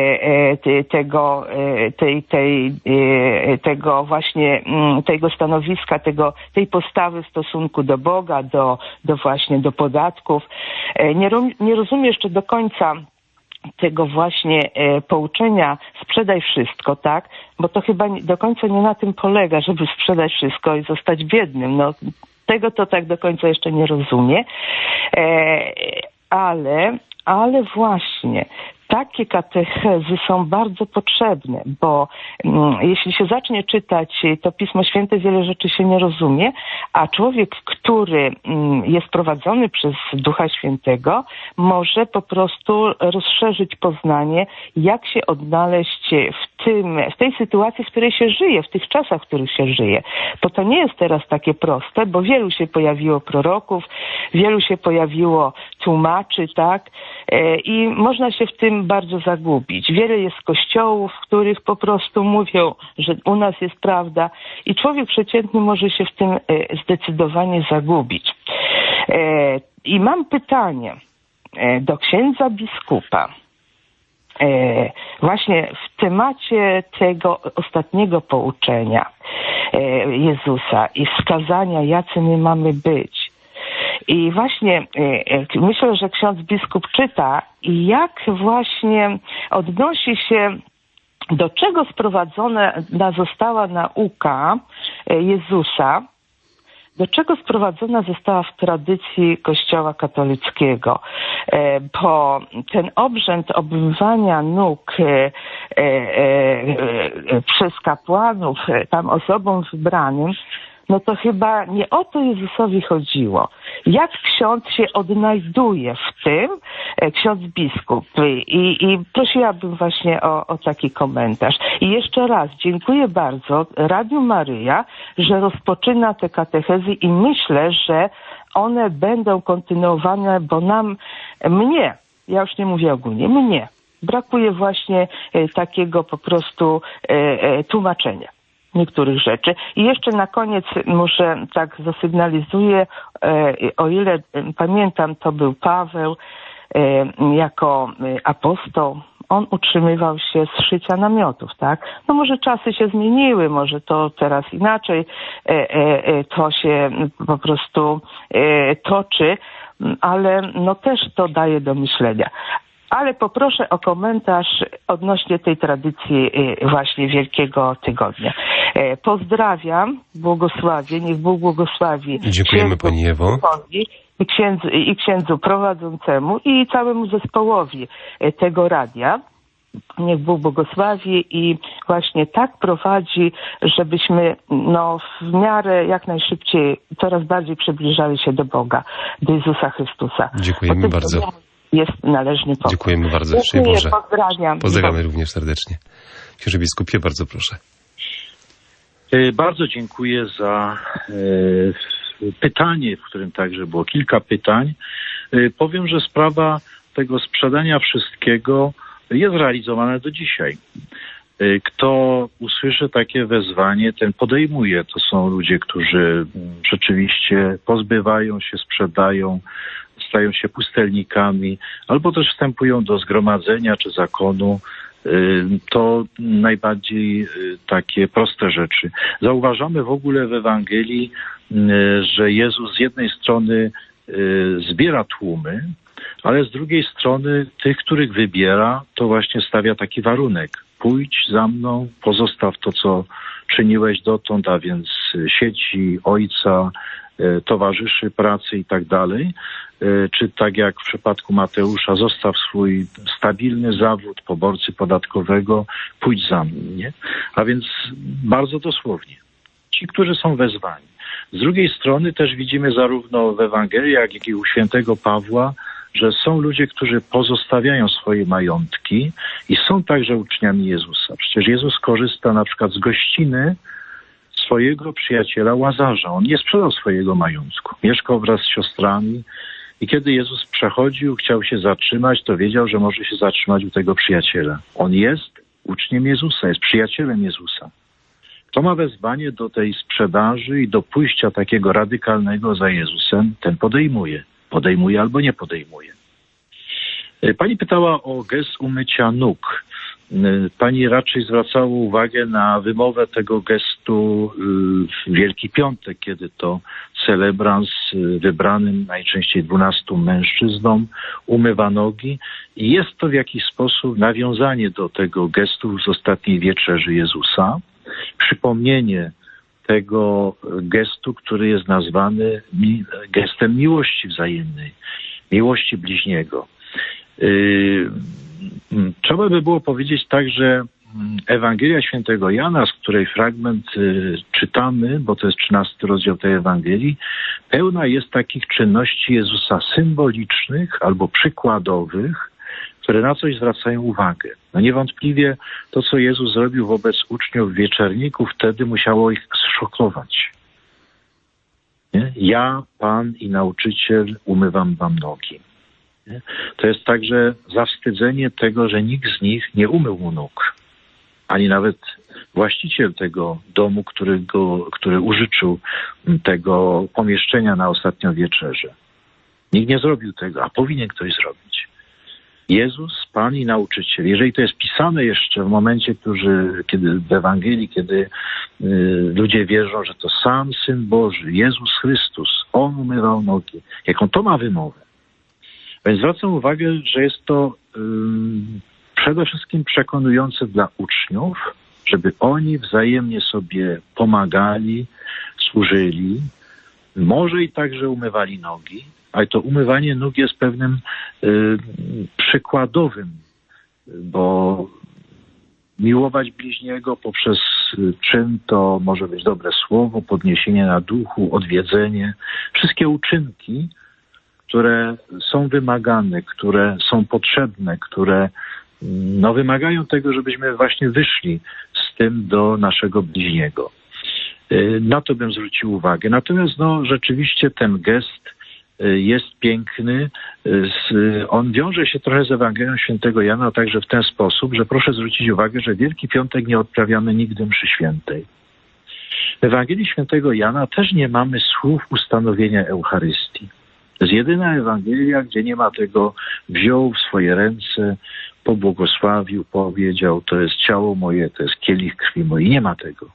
tego stanowiska, tej postawy w stosunku do Boga, do podatków. Nie rozumiem jeszcze do końca tego właśnie pouczenia sprzedaj wszystko, tak? Bo to chyba do końca nie na tym polega, żeby sprzedać wszystko i zostać biednym. Tego to tak do końca jeszcze nie rozumiem. Ale właśnie takie katechezy są bardzo potrzebne, bo jeśli się zacznie czytać to Pismo Święte, wiele rzeczy się nie rozumie, a człowiek, który jest prowadzony przez Ducha Świętego, może po prostu rozszerzyć poznanie, jak się odnaleźć w tej sytuacji, w której się żyje, w tych czasach, w których się żyje. Bo to nie jest teraz takie proste, bo wielu się pojawiło proroków, wielu się pojawiło tłumaczy, tak? I można się w tym bardzo zagubić. Wiele jest kościołów, w których po prostu mówią, że u nas jest prawda i człowiek przeciętny może się w tym zdecydowanie zagubić. I mam pytanie do księdza biskupa. Właśnie w temacie tego ostatniego pouczenia Jezusa i wskazania, jacy my mamy być. I właśnie myślę, że ksiądz biskup czyta i jak właśnie odnosi się, do czego sprowadzona została nauka Jezusa, do czego sprowadzona została w tradycji Kościoła katolickiego. Bo ten obrzęd obmywania nóg przez kapłanów, tam osobom wybranym, to chyba nie o to Jezusowi chodziło. Jak ksiądz się odnajduje w tym, ksiądz biskup? I prosiłabym właśnie o taki komentarz. I jeszcze raz dziękuję bardzo Radiu Maryja, że rozpoczyna te katechezy i myślę, że one będą kontynuowane, bo ja już nie mówię ogólnie, mnie brakuje właśnie takiego po prostu tłumaczenia niektórych rzeczy. I jeszcze na koniec może tak zasygnalizuję, o ile pamiętam, to był Paweł jako apostoł. On utrzymywał się z szycia namiotów, tak? Może czasy się zmieniły, może to teraz inaczej to się po prostu toczy, ale też to daje do myślenia. Ale poproszę o komentarz odnośnie tej tradycji właśnie Wielkiego Tygodnia. Pozdrawiam, błogosławię, niech Bóg błogosławi. Dziękujemy Pani Ewo. I księdzu prowadzącemu i całemu zespołowi tego radia. Niech Bóg błogosławi i właśnie tak prowadzi, żebyśmy w miarę jak najszybciej coraz bardziej przybliżali się do Boga, do Jezusa Chrystusa. Dziękujemy bardzo. Jest należny pokój. Dziękujemy bardzo. Szczęść Boże. Pozdrawiam. Pozdrawiamy również serdecznie. Księże biskupie, bardzo proszę. Bardzo dziękuję za pytanie, w którym także było kilka pytań. Powiem, że sprawa tego sprzedania wszystkiego jest realizowana do dzisiaj. Kto usłyszy takie wezwanie, ten podejmuje. To są ludzie, którzy rzeczywiście pozbywają się, sprzedają, stają się pustelnikami, albo też wstępują do zgromadzenia czy zakonu. To najbardziej takie proste rzeczy. Zauważamy w ogóle w Ewangelii, że Jezus z jednej strony zbiera tłumy, ale z drugiej strony tych, których wybiera, to właśnie stawia taki warunek. Pójdź za mną, pozostaw to, co czyniłeś dotąd, a więc sieci, ojca, towarzyszy pracy i tak dalej. Czy tak jak w przypadku Mateusza, zostaw swój stabilny zawód poborcy podatkowego, pójdź za mną, nie? A więc bardzo dosłownie. Ci, którzy są wezwani. Z drugiej strony też widzimy zarówno w Ewangelii, jak i u świętego Pawła, że są ludzie, którzy pozostawiają swoje majątki i są także uczniami Jezusa. Przecież Jezus korzysta na przykład z gościny swojego przyjaciela Łazarza. On nie sprzedał swojego majątku. Mieszkał wraz z siostrami i kiedy Jezus przechodził, chciał się zatrzymać, to wiedział, że może się zatrzymać u tego przyjaciela. On jest uczniem Jezusa, jest przyjacielem Jezusa. Kto ma wezwanie do tej sprzedaży i do pójścia takiego radykalnego za Jezusem, ten podejmuje. Podejmuje albo nie podejmuje. Pani pytała o gest umycia nóg. Pani raczej zwracała uwagę na wymowę tego gestu w Wielki Piątek, kiedy to celebrant wybranym najczęściej 12 mężczyznom umywa nogi i jest to w jakiś sposób nawiązanie do tego gestu z ostatniej wieczerzy Jezusa, przypomnienie tego gestu, który jest nazwany gestem miłości wzajemnej, miłości bliźniego. Trzeba by było powiedzieć tak, że Ewangelia Świętego Jana, z której fragment czytamy, bo to jest 13 rozdział tej Ewangelii, pełna jest takich czynności Jezusa symbolicznych albo przykładowych, które na coś zwracają uwagę. No niewątpliwie to, co Jezus zrobił wobec uczniów wieczerników, wtedy musiało ich zszokować. Nie? Ja, Pan i nauczyciel, umywam wam nogi. Nie? To jest także zawstydzenie tego, że nikt z nich nie umył mu nóg. Ani nawet właściciel tego domu, który użyczył tego pomieszczenia na ostatnią wieczerzę. Nikt nie zrobił tego, a powinien ktoś zrobić. Jezus, Pan i nauczyciel. Jeżeli to jest pisane jeszcze w momencie, kiedy w Ewangelii, kiedy ludzie wierzą, że to sam Syn Boży, Jezus Chrystus, On umywał nogi. Jaką to ma wymowę? Więc zwracam uwagę, że jest to przede wszystkim przekonujące dla uczniów, żeby oni wzajemnie sobie pomagali, służyli, może i także umywali nogi, ale to umywanie nóg jest pewnym przykładowym, bo miłować bliźniego poprzez czyn to może być dobre słowo, podniesienie na duchu, odwiedzenie. Wszystkie uczynki, które są wymagane, które są potrzebne, które wymagają tego, żebyśmy właśnie wyszli z tym do naszego bliźniego. Na to bym zwrócił uwagę. Natomiast rzeczywiście ten gest jest piękny. On wiąże się trochę z Ewangelią Świętego Jana także w ten sposób, że proszę zwrócić uwagę, że Wielki Piątek nie odprawiamy nigdy mszy świętej. W Ewangelii Świętego Jana też nie mamy słów ustanowienia Eucharystii. To jest jedyna Ewangelia, gdzie nie ma tego wziął w swoje ręce, pobłogosławił, powiedział, to jest ciało moje, to jest kielich krwi mojej. Nie ma tego.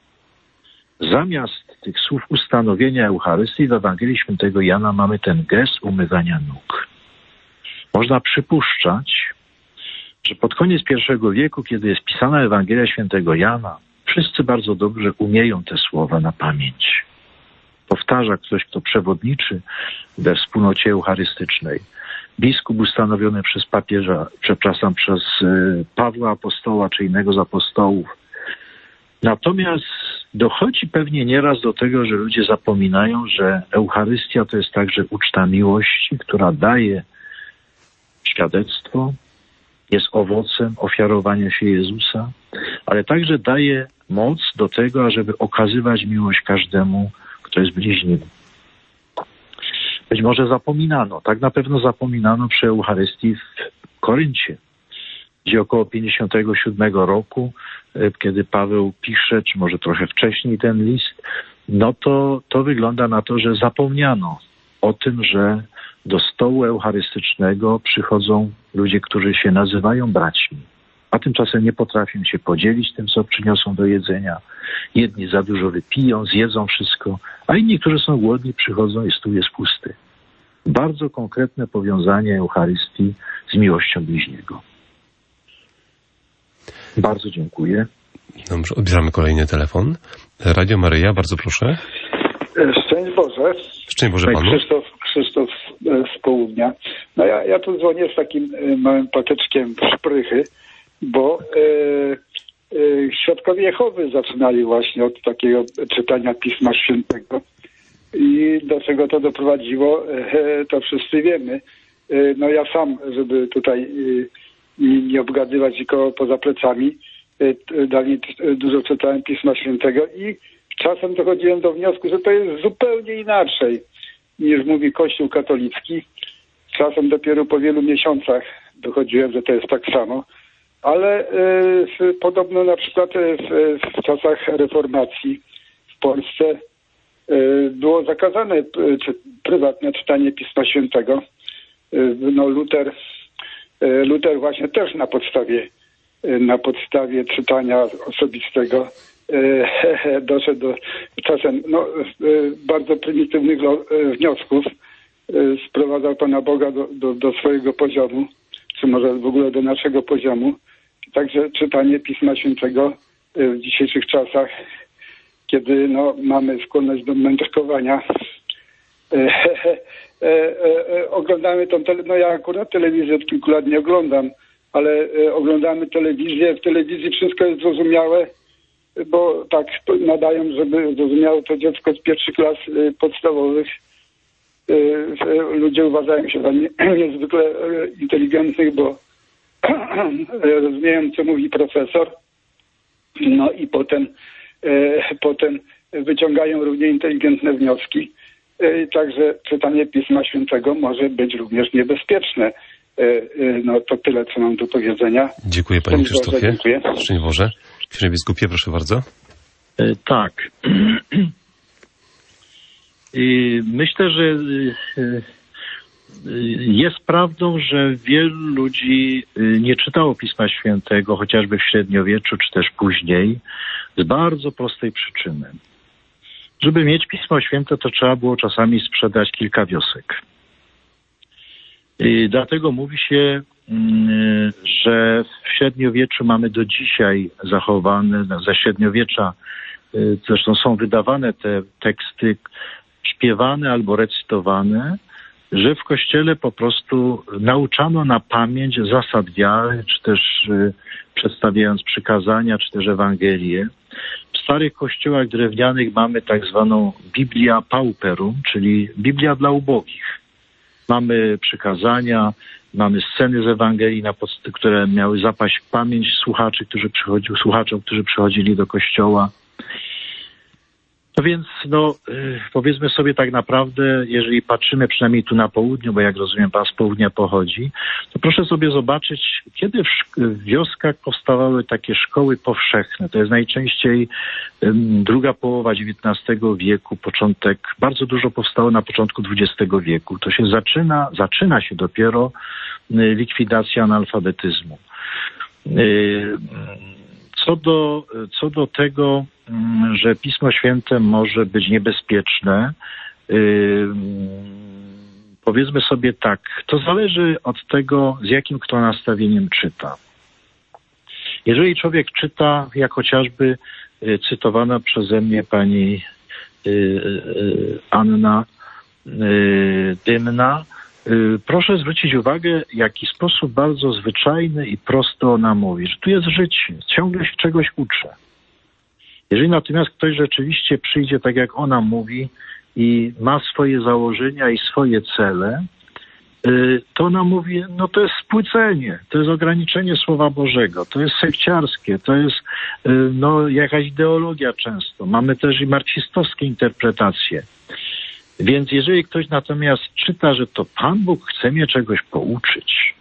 Zamiast tych słów ustanowienia Eucharystii w Ewangelii Świętego Jana mamy ten gest umywania nóg. Można przypuszczać, że pod koniec I wieku, kiedy jest pisana Ewangelia Świętego Jana, wszyscy bardzo dobrze umieją te słowa na pamięć. Powtarza ktoś, kto przewodniczy we wspólnocie eucharystycznej. Biskup ustanowiony przez papieża, przez Pawła Apostoła czy innego z apostołów. Natomiast dochodzi pewnie nieraz do tego, że ludzie zapominają, że Eucharystia to jest także uczta miłości, która daje świadectwo, jest owocem ofiarowania się Jezusa, ale także daje moc do tego, ażeby okazywać miłość każdemu, kto jest bliźnim. Być może zapominano, tak na pewno zapominano przy Eucharystii w Koryncie, gdzie około 57 roku, kiedy Paweł pisze, czy może trochę wcześniej ten list, no to wygląda na to, że zapomniano o tym, że do stołu eucharystycznego przychodzą ludzie, którzy się nazywają braćmi, a tymczasem nie potrafią się podzielić tym, co przyniosą do jedzenia. Jedni za dużo wypiją, zjedzą wszystko, a inni, którzy są głodni, przychodzą i stół jest pusty. Bardzo konkretne powiązanie Eucharystii z miłością bliźniego. Bardzo dziękuję. Dobrze, odbieramy kolejny telefon. Radio Maryja, bardzo proszę. Szczęść Boże. Szczęść Boże Panu. Krzysztof z Południa. No ja tu dzwonię z takim małym patyczkiem szprychy, bo Świadkowie Jehowy zaczynali właśnie od takiego czytania Pisma Świętego. I do czego to doprowadziło, to wszyscy wiemy. No ja sam, żeby tutaj nie obgadywać nikogo poza plecami, dużo czytałem Pisma Świętego i czasem dochodziłem do wniosku, że to jest zupełnie inaczej niż mówi Kościół katolicki. Czasem dopiero po wielu miesiącach dochodziłem, że to jest tak samo. Ale podobno na przykład w czasach reformacji w Polsce było zakazane prywatne czytanie Pisma Świętego. No Luter właśnie też na podstawie czytania osobistego doszedł do czasem bardzo prymitywnych wniosków. Sprowadzał Pana Boga do swojego poziomu, czy może w ogóle do naszego poziomu. Także czytanie Pisma Świętego w dzisiejszych czasach, kiedy mamy skłonność do mędrkowania, oglądamy tą ja akurat telewizję od kilku lat nie oglądam, ale oglądamy telewizję. W telewizji wszystko jest zrozumiałe, bo tak nadają, żeby zrozumiało to dziecko z pierwszych klas podstawowych. Ludzie uważają się za niezwykle inteligentnych, bo rozumieją, co mówi profesor. No i potem wyciągają równie inteligentne wnioski. Także czytanie Pisma Świętego może być również niebezpieczne. To tyle, co mam do powiedzenia. Dziękuję Panie Krzysztofie. Szczęść Boże. Księże biskupie, proszę bardzo. Tak. Myślę, że jest prawdą, że wielu ludzi nie czytało Pisma Świętego, chociażby w średniowieczu, czy też później, z bardzo prostej przyczyny. Żeby mieć Pismo Święte, to trzeba było czasami sprzedać kilka wiosek. I dlatego mówi się, że w średniowieczu mamy do dzisiaj zachowane, ze średniowiecza zresztą są wydawane te teksty śpiewane albo recytowane, że w Kościele po prostu nauczano na pamięć zasad wiary, czy też przedstawiając przykazania, czy też Ewangelię. W starych kościołach drewnianych mamy tak zwaną Biblia Pauperum, czyli Biblia dla ubogich. Mamy przykazania, mamy sceny z Ewangelii, które miały zapaść w pamięć słuchaczom, którzy przychodzili do kościoła. No więc, powiedzmy sobie tak naprawdę, jeżeli patrzymy przynajmniej tu na południu, bo jak rozumiem Pan z południa pochodzi, to proszę sobie zobaczyć, kiedy w wioskach powstawały takie szkoły powszechne. To jest najczęściej druga połowa XIX wieku, bardzo dużo powstało na początku XX wieku. To się zaczyna się dopiero likwidacja analfabetyzmu. Co do tego, że Pismo Święte może być niebezpieczne, powiedzmy sobie tak, to zależy od tego, z jakim kto nastawieniem czyta. Jeżeli człowiek czyta, jak chociażby cytowana przeze mnie pani Anna Dymna, proszę zwrócić uwagę, w jaki sposób bardzo zwyczajny i prosto ona mówi, że tu jest życie, ciągle się czegoś uczę. Jeżeli natomiast ktoś rzeczywiście przyjdzie tak, jak ona mówi i ma swoje założenia i swoje cele, to ona mówi, to jest spłycenie, to jest ograniczenie Słowa Bożego, to jest sekciarskie, to jest jakaś ideologia często. Mamy też i marksistowskie interpretacje. Więc jeżeli ktoś natomiast czyta, że to Pan Bóg chce mnie czegoś pouczyć,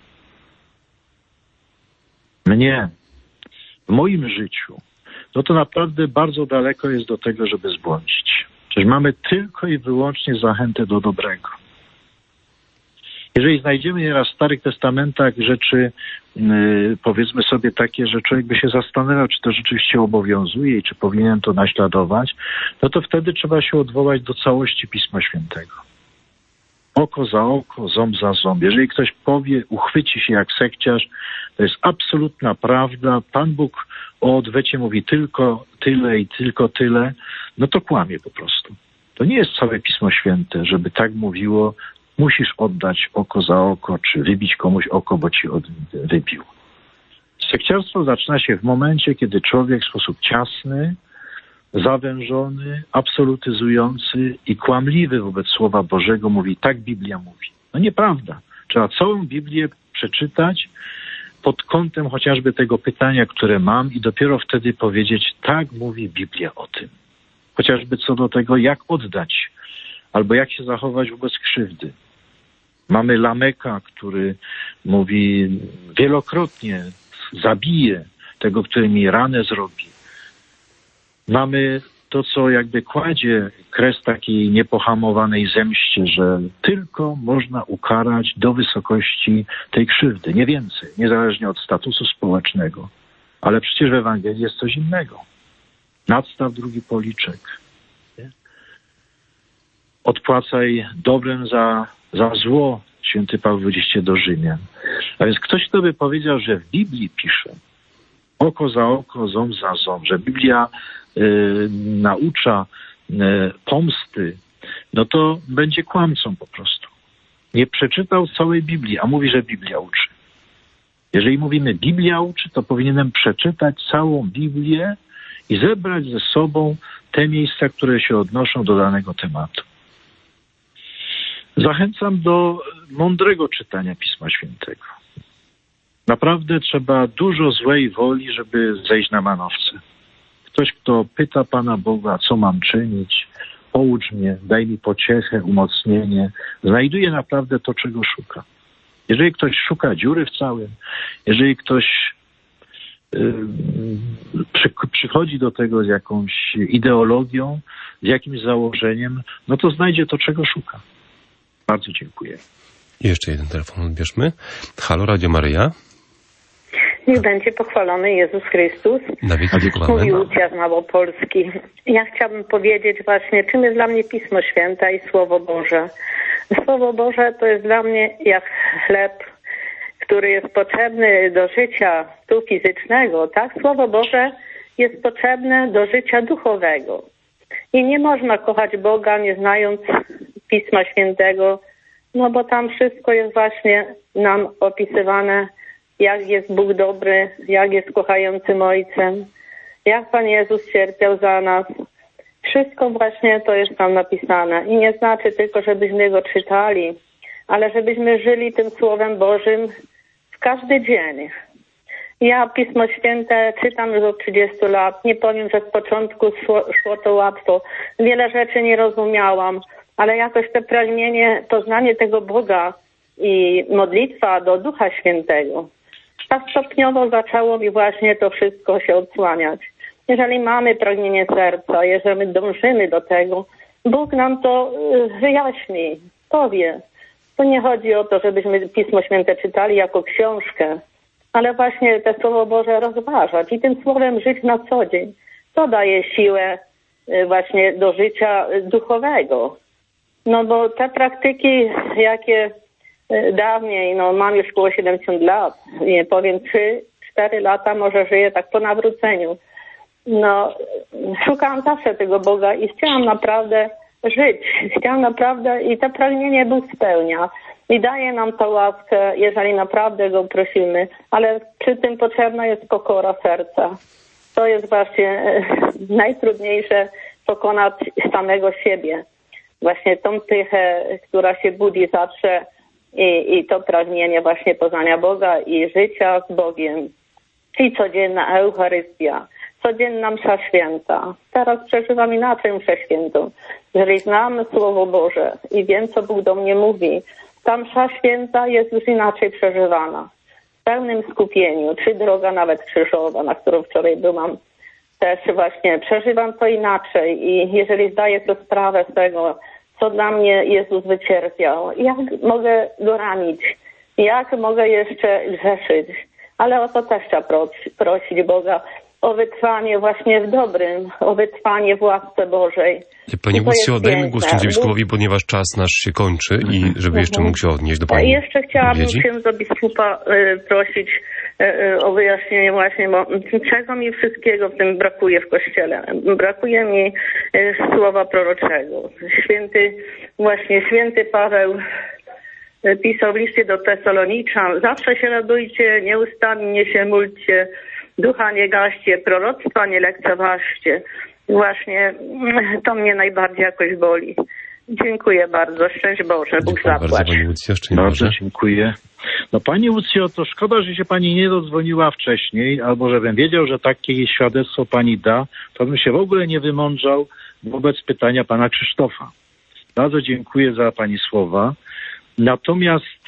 mnie, w moim życiu, no to naprawdę bardzo daleko jest do tego, żeby zbłądzić. Przecież mamy tylko i wyłącznie zachętę do dobrego. Jeżeli znajdziemy nieraz w Starych Testamentach rzeczy, powiedzmy sobie takie, że człowiek by się zastanawiał, czy to rzeczywiście obowiązuje i czy powinien to naśladować, no to wtedy trzeba się odwołać do całości Pisma Świętego. Oko za oko, ząb za ząb. Jeżeli ktoś powie, uchwyci się jak sekciarz, to jest absolutna prawda. Pan Bóg o odwecie mówi tylko tyle i tylko tyle, no to kłamie po prostu. To nie jest całe Pismo Święte, żeby tak mówiło, musisz oddać oko za oko, czy wybić komuś oko, bo ci wybił. Sekciarstwo zaczyna się w momencie, kiedy człowiek w sposób ciasny, zawężony, absolutyzujący i kłamliwy wobec Słowa Bożego mówi, tak Biblia mówi. No nieprawda. Trzeba całą Biblię przeczytać pod kątem chociażby tego pytania, które mam i dopiero wtedy powiedzieć, tak mówi Biblia o tym. Chociażby co do tego, jak oddać albo jak się zachować wobec krzywdy. Mamy Lameka, który mówi wielokrotnie, zabije tego, który mi ranę zrobi. Mamy to, co jakby kładzie kres takiej niepohamowanej zemście, że tylko można ukarać do wysokości tej krzywdy, nie więcej, niezależnie od statusu społecznego. Ale przecież w Ewangelii jest coś innego. Nadstaw drugi policzek. Nie? Odpłacaj dobrem za zło, święty Paweł w liście do Rzymian. A więc ktoś, kto by powiedział, że w Biblii pisze oko za oko, ząb za ząb, że Biblia naucza pomsty, no to będzie kłamcą po prostu. Nie przeczytał całej Biblii, a mówi, że Biblia uczy. Jeżeli mówimy Biblia uczy, to powinienem przeczytać całą Biblię i zebrać ze sobą te miejsca, które się odnoszą do danego tematu. Zachęcam do mądrego czytania Pisma Świętego. Naprawdę trzeba dużo złej woli, żeby zejść na manowce. Ktoś, kto pyta Pana Boga, co mam czynić, poucz mnie, daj mi pociechę, umocnienie, znajduje naprawdę to, czego szuka. Jeżeli ktoś szuka dziury w całym, jeżeli ktoś przychodzi do tego z jakąś ideologią, z jakimś założeniem, no to znajdzie to, czego szuka. Bardzo dziękuję. Jeszcze jeden telefon odbierzmy. Halo, Radio Maryja. Niech będzie pochwalony Jezus Chrystus. Mówi Łucja z Małopolski. Ja chciałabym powiedzieć właśnie, czym jest dla mnie Pismo Święte i Słowo Boże. Słowo Boże to jest dla mnie jak chleb, który jest potrzebny do życia tu fizycznego, tak? Słowo Boże jest potrzebne do życia duchowego. I nie można kochać Boga, nie znając Pisma Świętego, no bo tam wszystko jest właśnie nam opisywane, jak jest Bóg dobry, jak jest kochającym Ojcem, jak Pan Jezus cierpiał za nas. Wszystko właśnie to jest tam napisane. I nie znaczy tylko, żebyśmy go czytali, ale żebyśmy żyli tym Słowem Bożym w każdy dzień. Ja Pismo Święte czytam już od 30 lat. Nie powiem, że z początku szło to łatwo. Wiele rzeczy nie rozumiałam, ale jakoś to pragnienie, poznanie tego Boga i modlitwa do Ducha Świętego, tak stopniowo zaczęło mi właśnie to wszystko się odsłaniać. Jeżeli mamy pragnienie serca, jeżeli dążymy do tego, Bóg nam to wyjaśni, powie. To nie chodzi o to, żebyśmy Pismo Święte czytali jako książkę, ale właśnie te Słowo Boże rozważać i tym Słowem żyć na co dzień. To daje siłę właśnie do życia duchowego. No bo te praktyki, jakie dawniej, no mam już około 70 lat, nie powiem 3-4 lata może żyję tak po nawróceniu. No szukałam zawsze tego Boga i chciałam naprawdę żyć. Chciałam naprawdę i to pragnienie Bóg spełnia. I daje nam tę łaskę, jeżeli naprawdę Go prosimy, ale przy tym potrzebna jest pokora serca. To jest właśnie najtrudniejsze, pokonać samego siebie. Właśnie tą pychę, która się budzi zawsze i to pragnienie właśnie poznania Boga i życia z Bogiem. I codzienna Eucharystia. codzienna msza święta. Teraz przeżywam inaczej mszę świętą. Jeżeli znam Słowo Boże i wiem, co Bóg do mnie mówi, ta msza święta jest już inaczej przeżywana. W pełnym skupieniu, czy droga nawet krzyżowa, na którą wczoraj byłam, też właśnie przeżywam to inaczej i jeżeli zdaję sobie sprawę z tego, co dla mnie Jezus wycierpiał, jak mogę go ranić, jak mogę jeszcze grzeszyć, ale o to też trzeba prosić Boga, o wytrwanie właśnie w dobrym, o wytrwanie w łasce Bożej. Pani Łucjo, dajmy głos księdzu biskupowi, ponieważ czas nasz się kończy i żeby jeszcze mógł się odnieść do Pani. Jeszcze chciałabym księdza biskupa prosić o wyjaśnienie właśnie, bo czego mi wszystkiego w tym brakuje w Kościele. Brakuje mi słowa proroczego. Święty Paweł pisał w liście do Tesaloniczan: zawsze się radujcie, nieustannie się módlcie, ducha nie gaście, proroctwa nie lekceważcie. Właśnie to mnie najbardziej jakoś boli. Dziękuję bardzo. Szczęść Boże. Bóg zapłać. Bardzo, Pani Łucjo, bardzo dziękuję. No Pani Łucjo, to szkoda, że się Pani nie dodzwoniła wcześniej, albo żebym wiedział, że takie świadectwo Pani da, to bym się w ogóle nie wymądrzał wobec pytania Pana Krzysztofa. Bardzo dziękuję za Pani słowa. Natomiast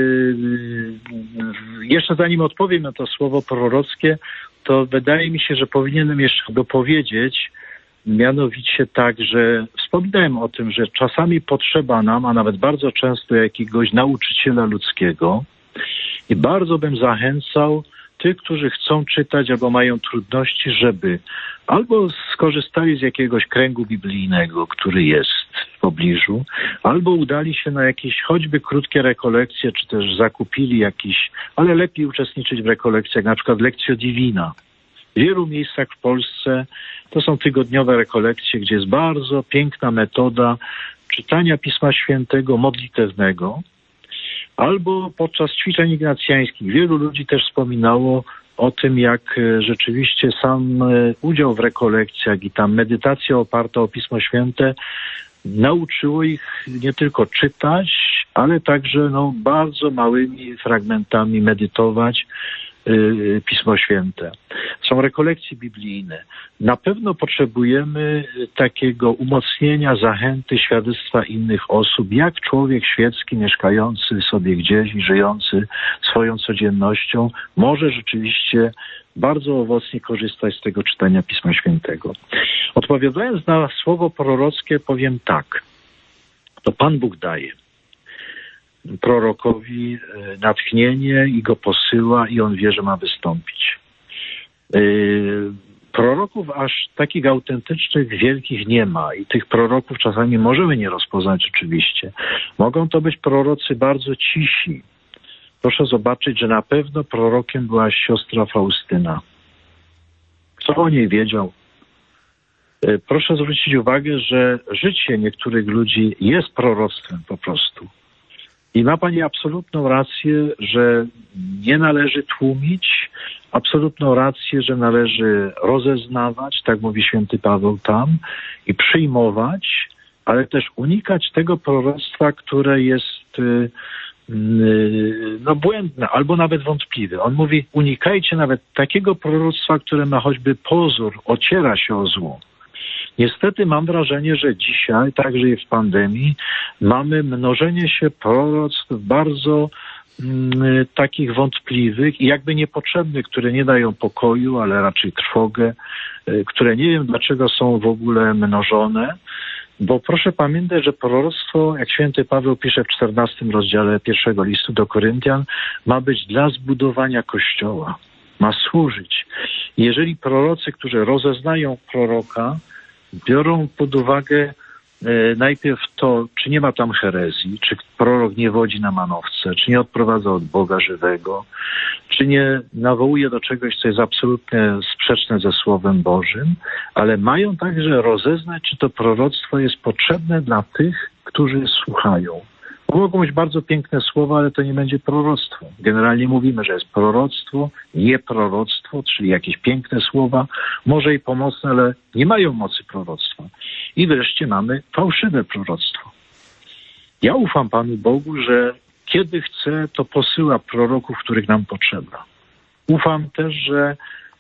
jeszcze zanim odpowiem na to słowo prorockie, to wydaje mi się, że powinienem jeszcze dopowiedzieć, mianowicie tak, że wspominałem o tym, że czasami potrzeba nam, a nawet bardzo często jakiegoś nauczyciela ludzkiego i bardzo bym zachęcał tych, którzy chcą czytać albo mają trudności, żeby albo skorzystali z jakiegoś kręgu biblijnego, który jest w pobliżu, albo udali się na jakieś choćby krótkie rekolekcje, czy też zakupili jakieś, ale lepiej uczestniczyć w rekolekcjach, na przykład Lectio Divina. W wielu miejscach w Polsce to są tygodniowe rekolekcje, gdzie jest bardzo piękna metoda czytania Pisma Świętego, modlitewnego, albo podczas ćwiczeń ignacjańskich. Wielu ludzi też wspominało o tym, jak rzeczywiście sam udział w rekolekcjach i tam medytacja oparta o Pismo Święte nauczyło ich nie tylko czytać, ale także bardzo małymi fragmentami medytować Pismo Święte. Są rekolekcje biblijne. Na pewno potrzebujemy takiego umocnienia, zachęty, świadectwa innych osób, jak człowiek świecki mieszkający sobie gdzieś i żyjący swoją codziennością może rzeczywiście bardzo owocnie korzystać z tego czytania Pisma Świętego. Odpowiadając na słowo prorockie, powiem tak. To Pan Bóg daje prorokowi natchnienie i go posyła i on wie, że ma wystąpić. Proroków aż takich autentycznych, wielkich nie ma i tych proroków czasami możemy nie rozpoznać oczywiście. Mogą to być prorocy bardzo cisi. Proszę zobaczyć, że na pewno prorokiem była siostra Faustyna. Kto o niej wiedział? Proszę zwrócić uwagę, że życie niektórych ludzi jest proroctwem po prostu. I ma Pani absolutną rację, że nie należy tłumić, absolutną rację, że należy rozeznawać, tak mówi święty Paweł tam, i przyjmować, ale też unikać tego proroctwa, które jest błędne albo nawet wątpliwe. On mówi, unikajcie nawet takiego proroctwa, które ma choćby pozór, ociera się o zło. Niestety mam wrażenie, że dzisiaj, także i w pandemii, mamy mnożenie się proroctw bardzo takich wątpliwych i jakby niepotrzebnych, które nie dają pokoju, ale raczej trwogę, które nie wiem dlaczego są w ogóle mnożone, bo proszę pamiętać, że proroctwo, jak święty Paweł pisze w 14 rozdziale pierwszego listu do Koryntian, ma być dla zbudowania Kościoła, ma służyć. Jeżeli prorocy, którzy rozeznają proroka, biorą pod uwagę najpierw to, czy nie ma tam herezji, czy prorok nie wodzi na manowce, czy nie odprowadza od Boga żywego, czy nie nawołuje do czegoś, co jest absolutnie sprzeczne ze Słowem Bożym, ale mają także rozeznać, czy to proroctwo jest potrzebne dla tych, którzy słuchają. Mogą być bardzo piękne słowa, ale to nie będzie proroctwo. Generalnie mówimy, że jest proroctwo, nie proroctwo, czyli jakieś piękne słowa, może i pomocne, ale nie mają mocy proroctwa. I wreszcie mamy fałszywe proroctwo. Ja ufam Panu Bogu, że kiedy chce, to posyła proroków, których nam potrzeba. Ufam też, że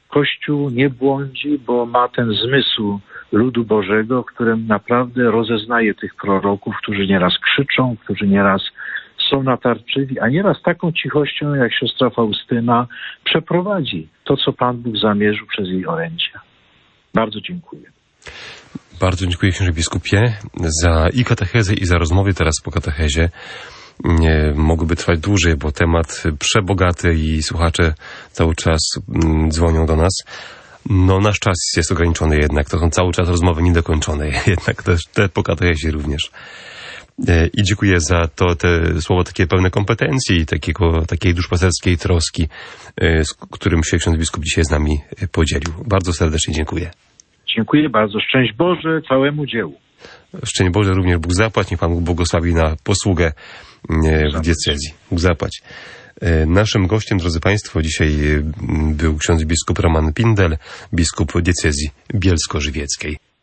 Kościół nie błądzi, bo ma ten zmysł ludu Bożego, którym naprawdę rozeznaje tych proroków, którzy nieraz krzyczą, którzy nieraz są natarczywi, a nieraz taką cichością, jak siostra Faustyna, przeprowadzi to, co Pan Bóg zamierzył przez jej orędzia. Bardzo dziękuję. Bardzo dziękuję, księże biskupie, za i katechezę, i za rozmowy teraz po katechezie. Mogłyby trwać dłużej, bo temat przebogaty i słuchacze cały czas dzwonią do nas. No, nasz czas jest ograniczony jednak. To są cały czas rozmowy niedokończone, jednak też te po katechezie również. I dziękuję za to, te słowo takie pełne kompetencji i takiej duszpasterskiej troski, z którym się ksiądz biskup dzisiaj z nami podzielił. Bardzo serdecznie dziękuję. Dziękuję bardzo. Szczęść Boże całemu dziełu. Szczęść Boże również Bóg zapłać. Niech Pan Bóg błogosławi na posługę w diecezji. Bóg zapłać. Naszym gościem, drodzy Państwo, dzisiaj był ksiądz biskup Roman Pindel, biskup diecezji bielsko-żywieckiej.